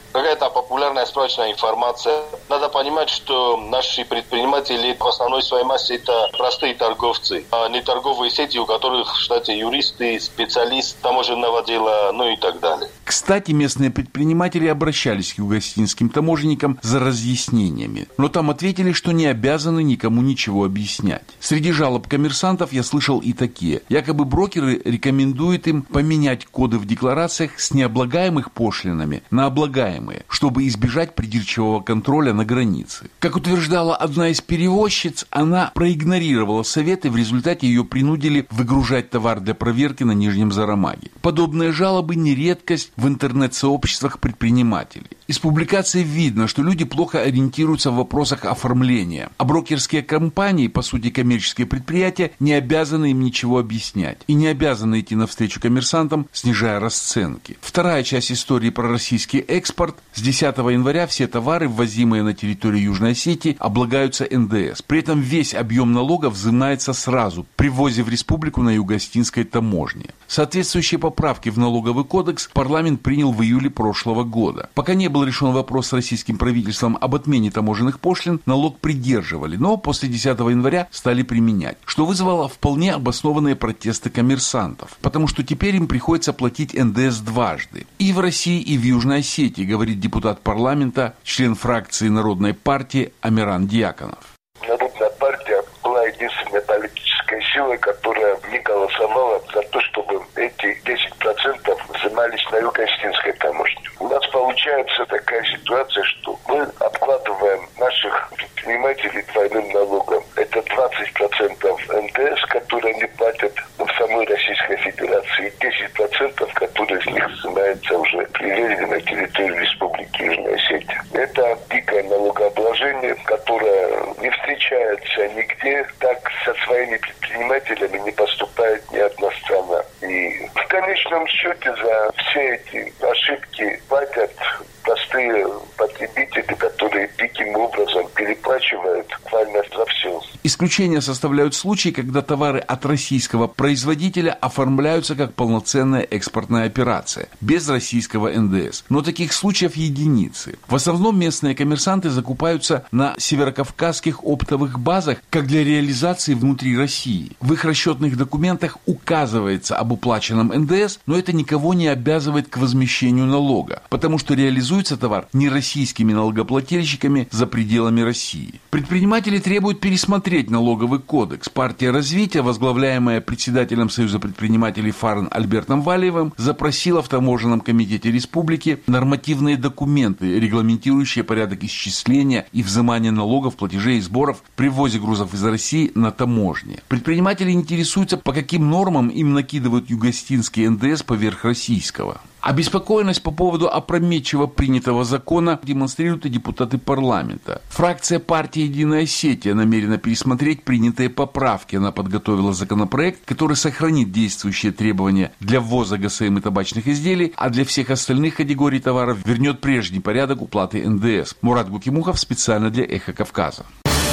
какая-то популярная справочная информация. Надо понимать, что наши предприниматели в основной своей массе это простые торговцы, а не торговые сети, у которых в штате юристы, специалисты таможенного дела, ну и так далее. Кстати, местные предприниматели обращались к югостинским таможенникам за разъяснениями, но там ответили, что не обязаны никому ничего объяснять. Среди жалоб коммерсантов я слышал и такие. Якобы брокеры рекомендуют им поменять коды в декларациях с необлагаемых пошлинами на облагаемые, чтобы избежать придирчивого контроля на границе. Как утверждала одна из перевозчиц, она проигнорировала советы, в результате ее принудили выгружать товар для проверки на Нижнем Зарамаге. Подобные жалобы не редкость в интернет-сообществах предпринимателей. Из публикации видно, что люди плохо ориентируются в вопросах оформления, а брокерские компании, по сути коммерческие предприятия, не обязаны им ничего объяснять и не обязаны идти навстречу коммерсантам, снижая расценки. Вторая часть истории про российский экспорт. С десятого января все товары, ввозимые на территорию Южной Осетии, облагаются эн дэ эс. При этом весь объем налога взимается сразу при ввозе в республику на югостинской таможне. Соответствующие поправки в налоговый кодекс парламент принял в июле прошлого года. Пока не был решен вопрос с российским правительством об отмене таможенных пошлин, налог придерживали, но после десятого января стали применять, что вызвало вполне обоснованные протесты коммерсантов, потому что теперь им приходится платить эн дэ эс дважды. И в России, и в Южной Осетии, говорит депутат парламента, член фракции Народной партии Амиран Дьяконов. Народная партия была единственной политической силой, которая не голосовала за то, чтобы эти десять процентов взимались на юго-осетинской таможне. У нас получается такая ситуация, что мы обкладываем наших предпринимателей двойным налогом. Это двадцать процентов эн дэ эс, которые они платят в самой Российской Федерации, и десять процентов, которые с них взимаются уже при въезде на территорию Республики Южная Осетия. Это дикое налогообложение, которое не встречается нигде, так со своими предпринимателями не поступает ни одна страна. И в конечном счете за все эти ошибки платят простые потребители, которые диким образом переплачивают буквально за все. Исключения составляют случаи, когда товары от российского производителя оформляются как полноценная экспортная операция, без российского эн дэ эс. Но таких случаев единицы. В основном местные коммерсанты закупаются на северокавказских оптовых базах, как для реализации внутри России. В их расчетных документах указывается об уплаченном эн дэ эс, но это никого не обязывает к возмещению налога, потому что реализуется товар не российскими налогоплательщиками за пределами России. Предприниматели требуют пересмотреть налоговый кодекс. Партия развития, возглавляемая председателем Союза предпринимателей ФАРН Альбертом Валиевым, запросила в Таможенном комитете республики нормативные документы, регламентирующие порядок исчисления и взимания налогов, платежей и сборов при ввозе грузов из России на таможне. Предприниматели интересуются, по каким нормам им накидывают югостинский эн дэ эс поверх российского. Обеспокоенность по поводу опрометчиво принятого закона демонстрируют и депутаты парламента. Фракция партии «Единая Осетия» намерена пересмотреть принятые поправки. Она подготовила законопроект, который сохранит действующие требования для ввоза гэ эс эм и табачных изделий, а для всех остальных категорий товаров вернет прежний порядок уплаты эн дэ эс. Мурат Гукимухов специально для «Эхо Кавказа».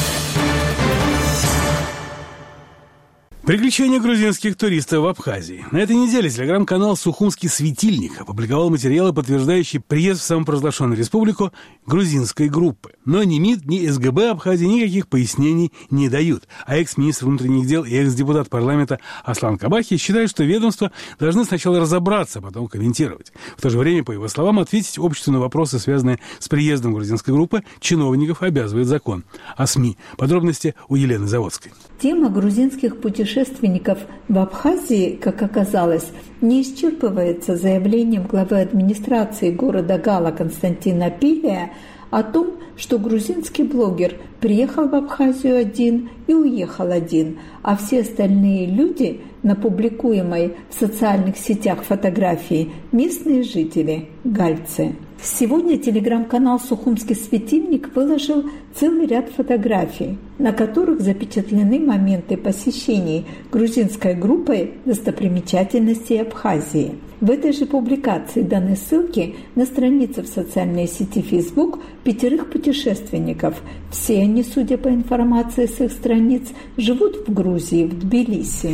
Приключения грузинских туристов в Абхазии. На этой неделе телеграм-канал «Сухумский светильник» опубликовал материалы, подтверждающие приезд в самопровозглашенную республику грузинской группы. Но ни МИД, ни эс гэ бэ Абхазии никаких пояснений не дают. А экс-министр внутренних дел и экс-депутат парламента Аслан Кабахи считает, что ведомства должны сначала разобраться, а потом комментировать. В то же время, по его словам, ответить обществу на вопросы, связанные с приездом грузинской группы, чиновников обязывает закон. О СМИ. Подробности у Елены Заводской. Тема грузинских путешественников в Абхазии, как оказалось, не исчерпывается заявлением главы администрации города Гала Константина Пилия о том, что грузинский блогер приехал в Абхазию один и уехал один, а все остальные люди на публикуемой в социальных сетях фотографии – местные жители, гальцы. Сегодня телеграм-канал «Сухумский светильник» выложил целый ряд фотографий, на которых запечатлены моменты посещений грузинской группой достопримечательностей Абхазии. В этой же публикации даны ссылки на страницы в социальной сети Facebook пятерых путешественников. Все они, судя по информации с их страниц, живут в Грузии, в Тбилиси.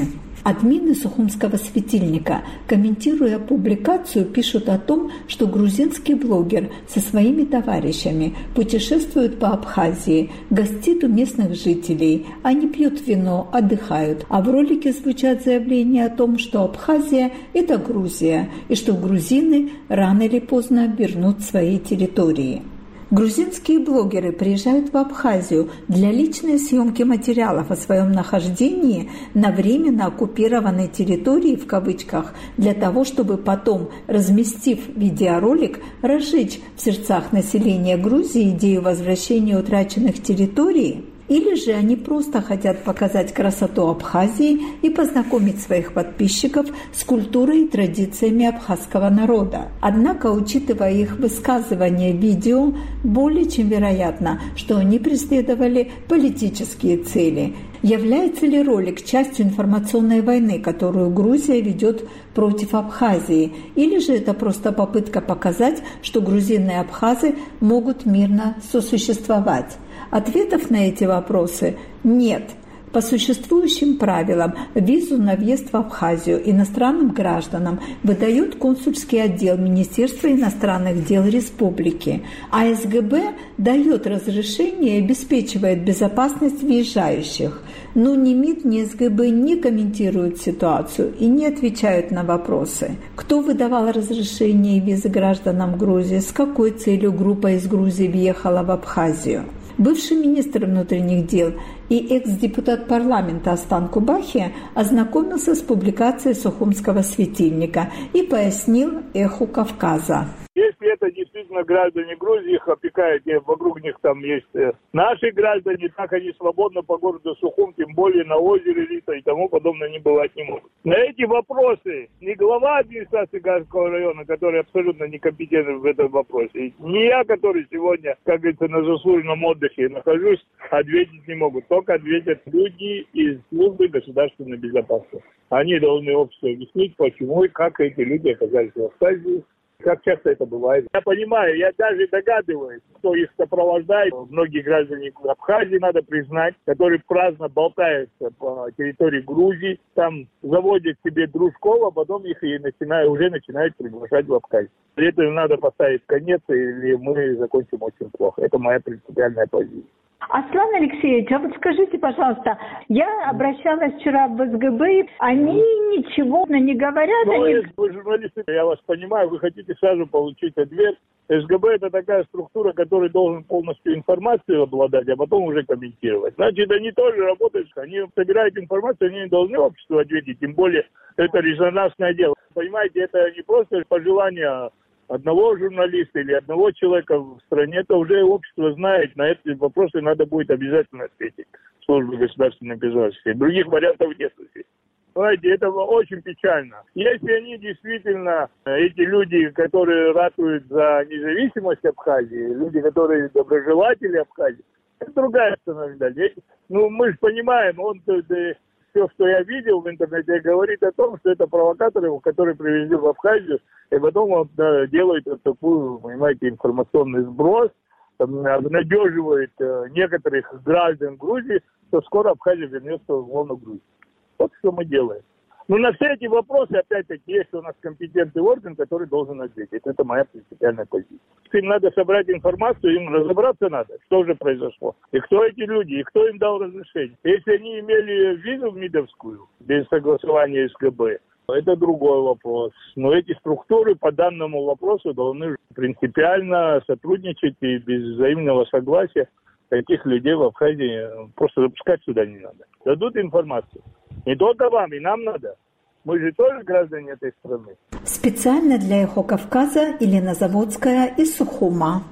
Админы Сухумского светильника, комментируя публикацию, пишут о том, что грузинский блогер со своими товарищами путешествует по Абхазии, гостит у местных жителей. Они пьют вино, отдыхают. А в ролике звучат заявления о том, что Абхазия – это Грузия, и что грузины рано или поздно вернут свои территории. Грузинские блогеры приезжают в Абхазию для личной съемки материалов о своем нахождении на временно оккупированной территории, в кавычках, для того, чтобы потом, разместив видеоролик, разжечь в сердцах населения Грузии идею возвращения утраченных территорий. Или же они просто хотят показать красоту Абхазии и познакомить своих подписчиков с культурой и традициями абхазского народа. Однако, учитывая их высказывания в видео, более чем вероятно, что они преследовали политические цели. Является ли ролик частью информационной войны, которую Грузия ведет против Абхазии? Или же это просто попытка показать, что грузины и абхазы могут мирно сосуществовать? Ответов на эти вопросы нет. По существующим правилам визу на въезд в Абхазию иностранным гражданам выдает консульский отдел Министерства иностранных дел республики, а эс гэ бэ дает разрешение и обеспечивает безопасность въезжающих. Но ни МИД, ни эс гэ бэ не комментируют ситуацию и не отвечают на вопросы. Кто выдавал разрешение и визы гражданам Грузии, с какой целью группа из Грузии въехала в Абхазию? Бывший министр внутренних дел и экс-депутат парламента Астан Кубахи ознакомился с публикацией Сухумского светильника и пояснил «Эху Кавказа». Если это действительно граждане Грузии, их опекают, и вокруг них там есть наши граждане, так они свободно по городу Сухум, тем более на озере Лита и тому подобное, не бывать не могут. На эти вопросы ни глава администрации Газского района, который абсолютно некомпетентен в этом вопросе, ни я, который сегодня, как говорится, на заслуженном отдыхе нахожусь, ответить не могут. Только ответят люди из службы государственной безопасности. Они должны обществу объяснить, почему и как эти люди оказались в Абхазии. Как часто это бывает. Я понимаю, я даже догадываюсь, кто их сопровождает. Многие граждане Абхазии, надо признать, которые праздно болтаются по территории Грузии, там заводят себе дружков, а потом их и начинают, уже начинают приглашать в Абхазию. Это надо поставить конец, или мы закончим очень плохо. Это моя принципиальная позиция. Аслан Алексеевич, а вот скажите, пожалуйста, я обращалась вчера в эс гэ бэ, они ничего не говорят. Ну, они... вы журналисты, я вас понимаю, вы хотите сразу получить ответ. эс гэ бэ – это такая структура, которая должен полностью информацию обладать, а потом уже комментировать. Значит, они тоже работают, они собирают информацию, они не должны обществу ответить, тем более это резонансное дело. Понимаете, это не просто пожелание одного журналиста или одного человека в стране, это уже общество знает, на эти вопросы надо будет обязательно ответить службе государственной безопасности. Других вариантов нет. Знаете, это очень печально. Если они действительно, эти люди, которые ратуют за независимость Абхазии, люди, которые доброжелатели Абхазии, это другая сторона. Ну, мы же понимаем, он... Все, что я видел в интернете, говорит о том, что это провокаторы, которые привезли в Абхазию, и потом вот, да, делают вот такую, понимаете, информационный сброс, там, обнадеживает э, некоторых граждан Грузии, что скоро Абхазия вернется в лоно Грузии. Вот что мы делаем. Но на все эти вопросы, опять-таки, есть у нас компетентный орган, который должен ответить. Это моя принципиальная позиция. Им надо собрать информацию, им разобраться надо, что же произошло. И кто эти люди, и кто им дал разрешение. Если они имели визу в МИДовскую, без согласования эс гэ бэ, это другой вопрос. Но эти структуры по данному вопросу должны принципиально сотрудничать, и без взаимного согласия таких людей в Абхазии просто запускать сюда не надо. Дадут информацию. Не только вам, и нам надо. Мы же тоже граждане этой страны. Специально для «Эхо Кавказа» Елена Заводская из Сухума.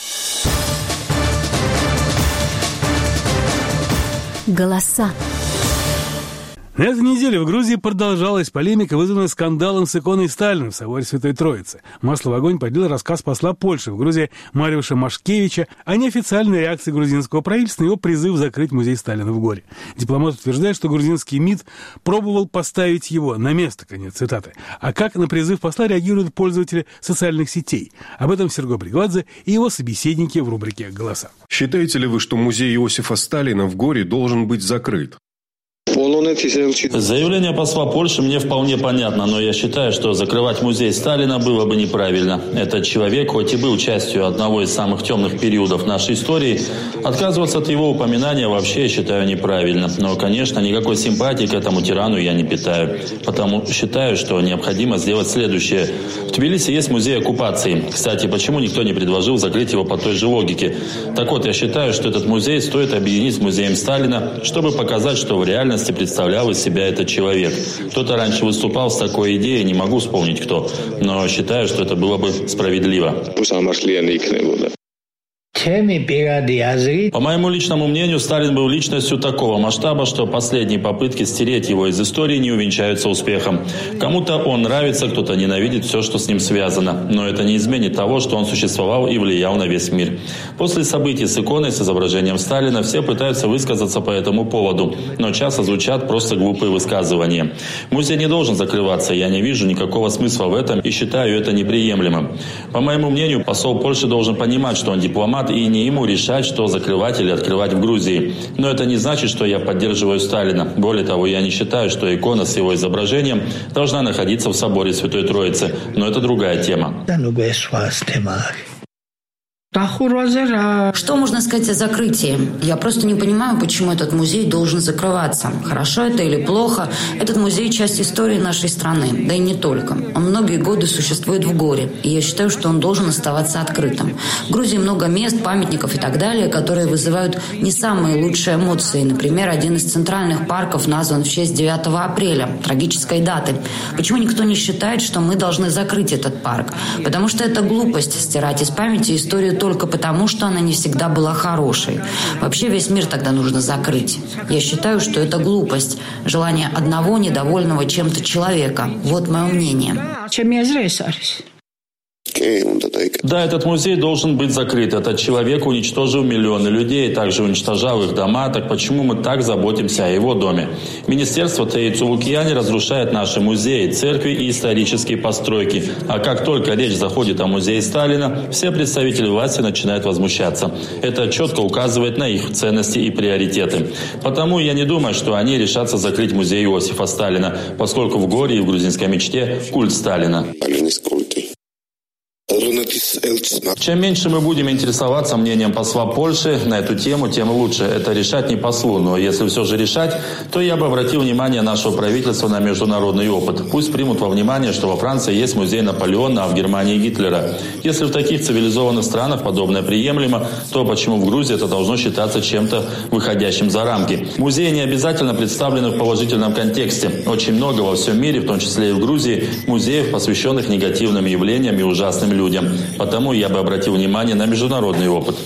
Голоса. На этой неделе в Грузии продолжалась полемика, вызванная скандалом с иконой Сталина в соборе Святой Троицы. Масло в огонь подлил рассказ посла Польши в Грузии Мариуша Машкевича о неофициальной реакции грузинского правительства на его призыв закрыть музей Сталина в Горе. Дипломат утверждает, что грузинский МИД пробовал поставить его на место, конец цитаты. А как на призыв посла реагируют пользователи социальных сетей? Об этом Серго Бригвадзе и его собеседники в рубрике «Голоса». Считаете ли вы, что музей Иосифа Сталина в Горе должен быть закрыт? В Заявление посла Польши мне вполне понятно, но я считаю, что закрывать музей Сталина было бы неправильно. Этот человек, хоть и был частью одного из самых темных периодов нашей истории, отказываться от его упоминания вообще я считаю неправильно. Но, конечно, никакой симпатии к этому тирану я не питаю. Потому считаю, что необходимо сделать следующее. В Тбилиси есть музей оккупации. Кстати, почему никто не предложил закрыть его по той же логике? Так вот, я считаю, что этот музей стоит объединить с музеем Сталина, чтобы показать, что в реальности представлял из себя этот человек. Кто-то раньше выступал с такой идеей, не могу вспомнить кто, но считаю, что это было бы справедливо. По моему личному мнению, Сталин был личностью такого масштаба, что последние попытки стереть его из истории не увенчаются успехом. Кому-то он нравится, кто-то ненавидит все, что с ним связано. Но это не изменит того, что он существовал и влиял на весь мир. После событий с иконой с изображением Сталина все пытаются высказаться по этому поводу. Но часто звучат просто глупые высказывания. Музей не должен закрываться, я не вижу никакого смысла в этом и считаю это неприемлемым. По моему мнению, посол Польши должен понимать, что он дипломат, и не ему решать, что закрывать или открывать в Грузии. Но это не значит, что я поддерживаю Сталина. Более того, я не считаю, что икона с его изображением должна находиться в соборе Святой Троицы. Но это другая тема. Что можно сказать о закрытии? Я просто не понимаю, почему этот музей должен закрываться. Хорошо это или плохо? Этот музей – часть истории нашей страны. Да и не только. Он многие годы существует в горе. И я считаю, что он должен оставаться открытым. В Грузии много мест, памятников и так далее, которые вызывают не самые лучшие эмоции. Например, один из центральных парков назван в честь девятого апреля, трагической даты. Почему никто не считает, что мы должны закрыть этот парк? Потому что это глупость – стирать из памяти историю только потому, что она не всегда была хорошей. Вообще весь мир тогда нужно закрыть. Я считаю, что это глупость. Желание одного недовольного чем-то человека. Вот мое мнение. Да, этот музей должен быть закрыт. Этот человек уничтожил миллионы людей, также уничтожал их дома. Так почему мы так заботимся о его доме? Министерство Тейцулукьяни разрушает наши музеи, церкви и исторические постройки. А как только речь заходит о музее Сталина, все представители власти начинают возмущаться. Это четко указывает на их ценности и приоритеты. Потому я не думаю, что они решатся закрыть музей Иосифа Сталина, поскольку в горе и в грузинской мечте культ Сталина. Чем меньше мы будем интересоваться мнением посла Польши на эту тему, тем лучше. Это решать не послу, но если все же решать, то я бы обратил внимание нашего правительства на международный опыт. Пусть примут во внимание, что во Франции есть музей Наполеона, а в Германии Гитлера. Если в таких цивилизованных странах подобное приемлемо, то почему в Грузии это должно считаться чем-то выходящим за рамки? Музеи не обязательно представлены в положительном контексте. Очень много во всем мире, в том числе и в Грузии, музеев, посвященных негативным явлениям и ужасным людям. Потому я бы обратил внимание на международный опыт.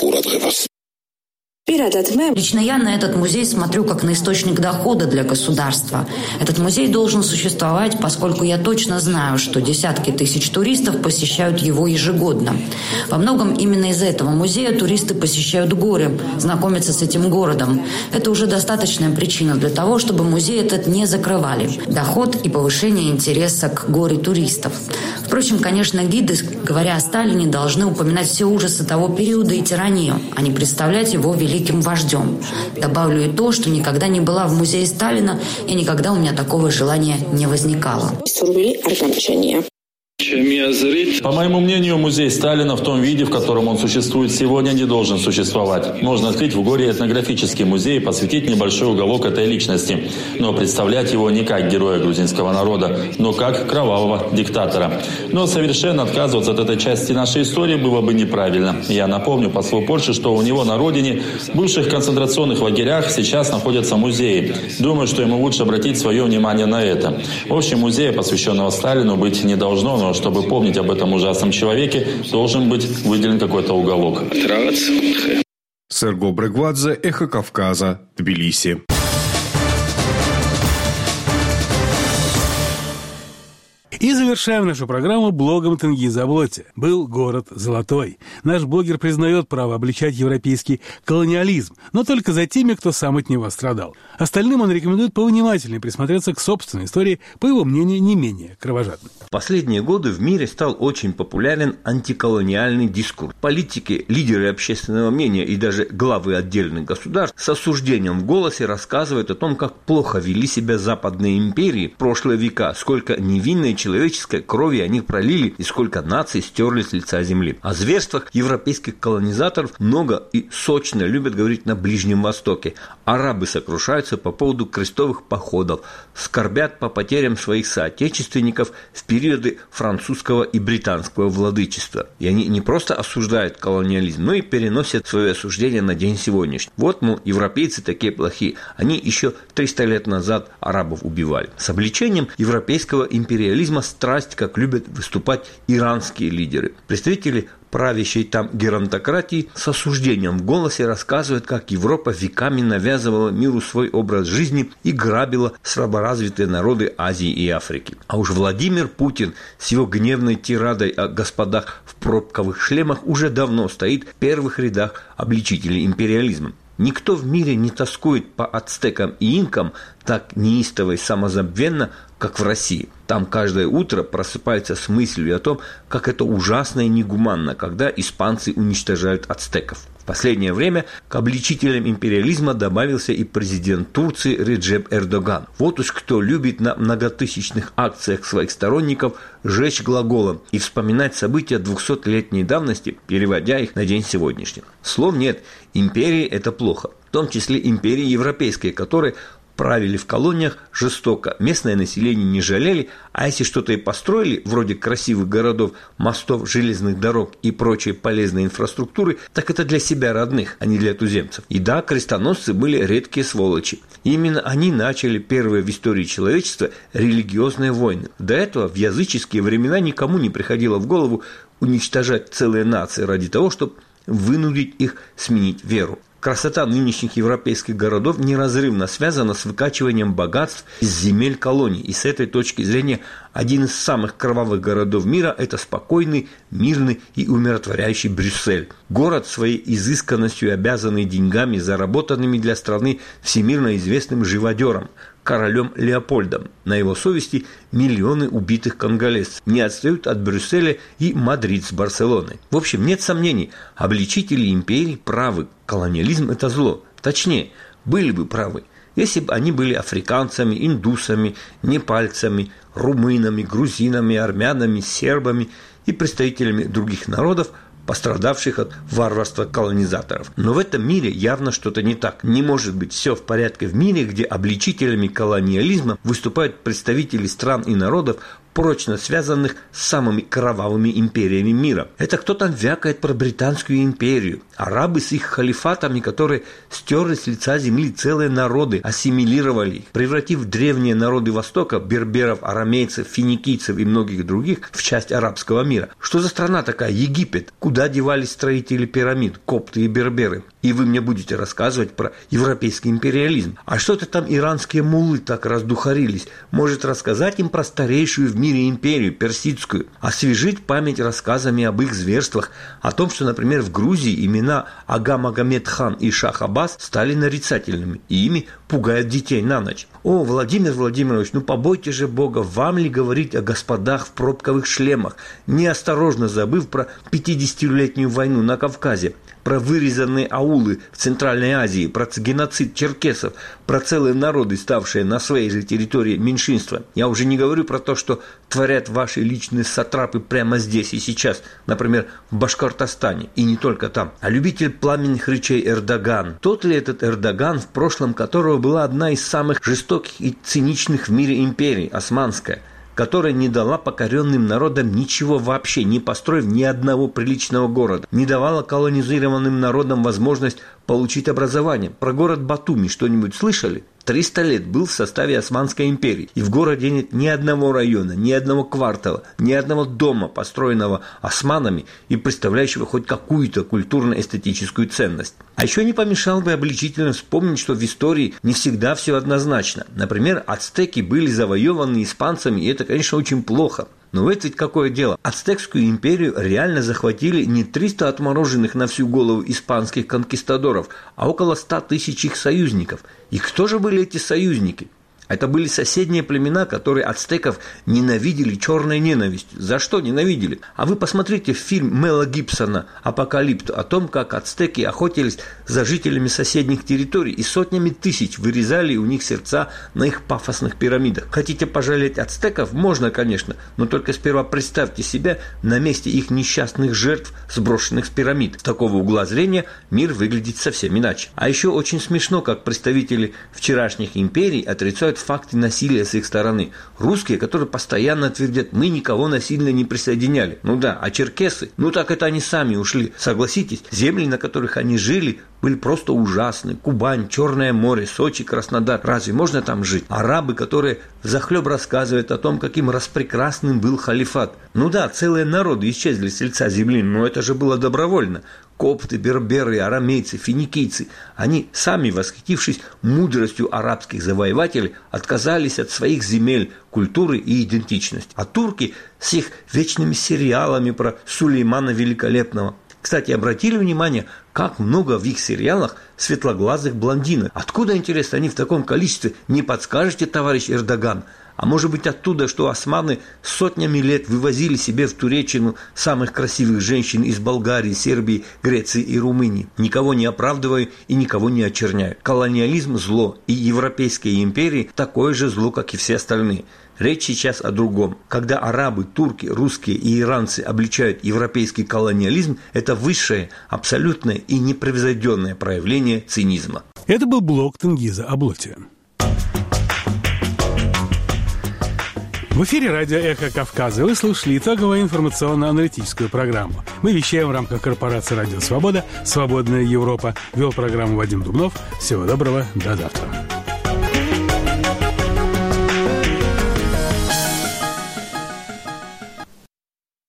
Лично я на этот музей смотрю как на источник дохода для государства. Этот музей должен существовать, поскольку я точно знаю, что десятки тысяч туристов посещают его ежегодно. Во многом именно из-за этого музея туристы посещают горы, знакомятся с этим городом. Это уже достаточная причина для того, чтобы музей этот не закрывали. Доход и повышение интереса к горе туристов. Впрочем, конечно, гиды, говоря о Сталине, должны упоминать все ужасы того периода и тиранию, а не представлять его великим вождем. Добавлю и то, что никогда не была в музее Сталина, и никогда у меня такого желания не возникало. По моему мнению, музей Сталина в том виде, в котором он существует сегодня, не должен существовать. Можно открыть в горе этнографический музей и посвятить небольшой уголок этой личности, но представлять его не как героя грузинского народа, но как кровавого диктатора. Но совершенно отказываться от этой части нашей истории было бы неправильно. Я напомню послу Польши, что у него на родине, в бывших концентрационных лагерях, сейчас находятся музеи. Думаю, что ему лучше обратить свое внимание на это. В общем, музея, посвященного Сталину, быть не должно, но чтобы помнить об этом ужасном человеке, должен быть выделен какой-то уголок. Серго Брегвадзе, Эхо Кавказа, Тбилиси. И завершаем нашу программу блогом Тенгиза Аблоти. Был город золотой. Наш блогер признает право обличать европейский колониализм, но только за теми, кто сам от него страдал. Остальным он рекомендует повнимательнее присмотреться к собственной истории, по его мнению, не менее кровожадной. В последние годы в мире стал очень популярен антиколониальный дискурс. Политики, лидеры общественного мнения и даже главы отдельных государств с осуждением в голосе рассказывают о том, как плохо вели себя западные империи в прошлые века, сколько невинной человеческой крови они пролили и сколько наций стерли с лица земли. О зверствах европейских колонизаторов много и сочно любят говорить на Ближнем Востоке. Арабы сокрушаются по поводу крестовых походов, скорбят по потерям своих соотечественников в периоды французского и британского владычества. И они не просто осуждают колониализм, но и переносят свое осуждение на день сегодняшний. Вот, мол, европейцы такие плохие. Они еще триста лет назад арабов убивали. С обличением европейского империализма страсть, как любят выступать иранские лидеры. Представители правящей там геронтократии с осуждением в голосе рассказывают, как Европа веками навязывала миру свой образ жизни и грабила слаборазвитые народы Азии и Африки. А уж Владимир Путин с его гневной тирадой о господах в пробковых шлемах уже давно стоит в первых рядах обличителей империализма. Никто в мире не тоскует по ацтекам и инкам так неистово и самозабвенно, как в России. Там каждое утро просыпается с мыслью о том, как это ужасно и негуманно, когда испанцы уничтожают ацтеков. В последнее время к обличителям империализма добавился и президент Турции Реджеп Эрдоган. Вот уж кто любит на многотысячных акциях своих сторонников жечь глаголом и вспоминать события двухсотлетней давности, переводя их на день сегодняшний. Слов нет, империи это плохо, в том числе империи европейские, которые правили в колониях жестоко, местное население не жалели, а если что-то и построили, вроде красивых городов, мостов, железных дорог и прочей полезной инфраструктуры, так это для себя родных, а не для туземцев. И да, крестоносцы были редкие сволочи. И именно они начали первые в истории человечества религиозные войны. До этого в языческие времена никому не приходило в голову уничтожать целые нации ради того, чтобы вынудить их сменить веру. Красота нынешних европейских городов неразрывно связана с выкачиванием богатств из земель колоний. И с этой точки зрения один из самых кровавых городов мира – это спокойный, мирный и умиротворяющий Брюссель. Город своей изысканностью обязанный деньгами, заработанными для страны всемирно известным живодером – королем Леопольдом. На его совести миллионы убитых конголезцев. Не отстают от Брюсселя и Мадрид с Барселоной. В общем, нет сомнений, обличители империи правы. Колониализм – это зло. Точнее, были бы правы, если бы они были африканцами, индусами, непальцами, румынами, грузинами, армянами, сербами и представителями других народов, пострадавших от варварства колонизаторов. Но в этом мире явно что-то не так. Не может быть все в порядке в мире, где обличителями колониализма выступают представители стран и народов, прочно связанных с самыми кровавыми империями мира. Это кто там вякает про Британскую империю? Арабы с их халифатами, которые стерли с лица земли целые народы, ассимилировали их, превратив древние народы Востока, берберов, арамейцев, финикийцев и многих других, в часть арабского мира. Что за страна такая Египет? Куда девались строители пирамид, копты и берберы? И вы мне будете рассказывать про европейский империализм. А что-то там иранские муллы так раздухарились. Может рассказать им про старейшую в мире империю, персидскую, освежить память рассказами об их зверствах, о том, что, например, в Грузии имена Ага Магомед хан и Шах Аббас стали нарицательными, и ими пугают детей на ночь. О, Владимир Владимирович, ну побойте же Бога, вам ли говорить о господах в пробковых шлемах, неосторожно забыв про пятидесятилетнюю войну на Кавказе, про вырезанные аулы в Центральной Азии, про геноцид черкесов, про целые народы, ставшие на своей же территории меньшинства. Я уже не говорю про то, что творят ваши личные сатрапы прямо здесь и сейчас, например, в Башкортостане, и не только там. А любитель пламенных речей Эрдоган. Тот ли этот Эрдоган, в прошлом которого была одна из самых жестоких и циничных в мире империй, османская, которая не дала покоренным народам ничего вообще, не построив ни одного приличного города, не давала колонизированным народам возможность получить образование. Про город Батуми что-нибудь слышали? триста лет был в составе Османской империи, и в городе нет ни одного района, ни одного квартала, ни одного дома, построенного османами и представляющего хоть какую-то культурно-эстетическую ценность. А еще не помешало бы обличительно вспомнить, что в истории не всегда все однозначно. Например, ацтеки были завоеваны испанцами, и это, конечно, очень плохо. Но это ведь какое дело? Ацтекскую империю реально захватили не триста отмороженных на всю голову испанских конкистадоров, а около ста тысяч их союзников. И кто же были эти союзники? Это были соседние племена, которые ацтеков ненавидели черной ненавистью. За что ненавидели? А вы посмотрите фильм Мела Гибсона «Апокалипт» о том, как ацтеки охотились за жителями соседних территорий и сотнями тысяч вырезали у них сердца на их пафосных пирамидах. Хотите пожалеть ацтеков? Можно, конечно, но только сперва представьте себя на месте их несчастных жертв, сброшенных с пирамид. С такого угла зрения мир выглядит совсем иначе. А еще очень смешно, как представители вчерашних империй отрицают факты насилия с их стороны. Русские, которые постоянно твердят: мы никого насильно не присоединяли. Ну да, а черкесы? Ну так это они сами ушли. Согласитесь, земли, на которых они жили, были просто ужасны. Кубань, Черное море, Сочи, Краснодар. Разве можно там жить? Арабы, которые взахлеб рассказывают о том, каким распрекрасным был халифат. Ну да, целые народы исчезли с лица земли, но это же было добровольно. Копты, берберы, арамейцы, финикийцы, они, сами восхитившись мудростью арабских завоевателей, отказались от своих земель, культуры и идентичности. А турки с их вечными сериалами про Сулеймана Великолепного. Кстати, обратили внимание, как много в их сериалах светлоглазых блондинок? Откуда, интересно, они в таком количестве? Не подскажете, товарищ Эрдоган? А может быть оттуда, что османы сотнями лет вывозили себе в Туреччину самых красивых женщин из Болгарии, Сербии, Греции и Румынии? Никого не оправдываю и никого не очерняю. Колониализм – зло, и европейские империи – такое же зло, как и все остальные. Речь сейчас о другом. Когда арабы, турки, русские и иранцы обличают европейский колониализм, это высшее, абсолютное и непревзойденное проявление цинизма. Это был блог Тенгиза Аблотия. В эфире радио «Эхо Кавказа» вы слушали итоговую информационно-аналитическую программу. Мы вещаем в рамках корпорации «Радио Свобода», «Свободная Европа». Вел программу Вадим Дубнов. Всего доброго, до завтра.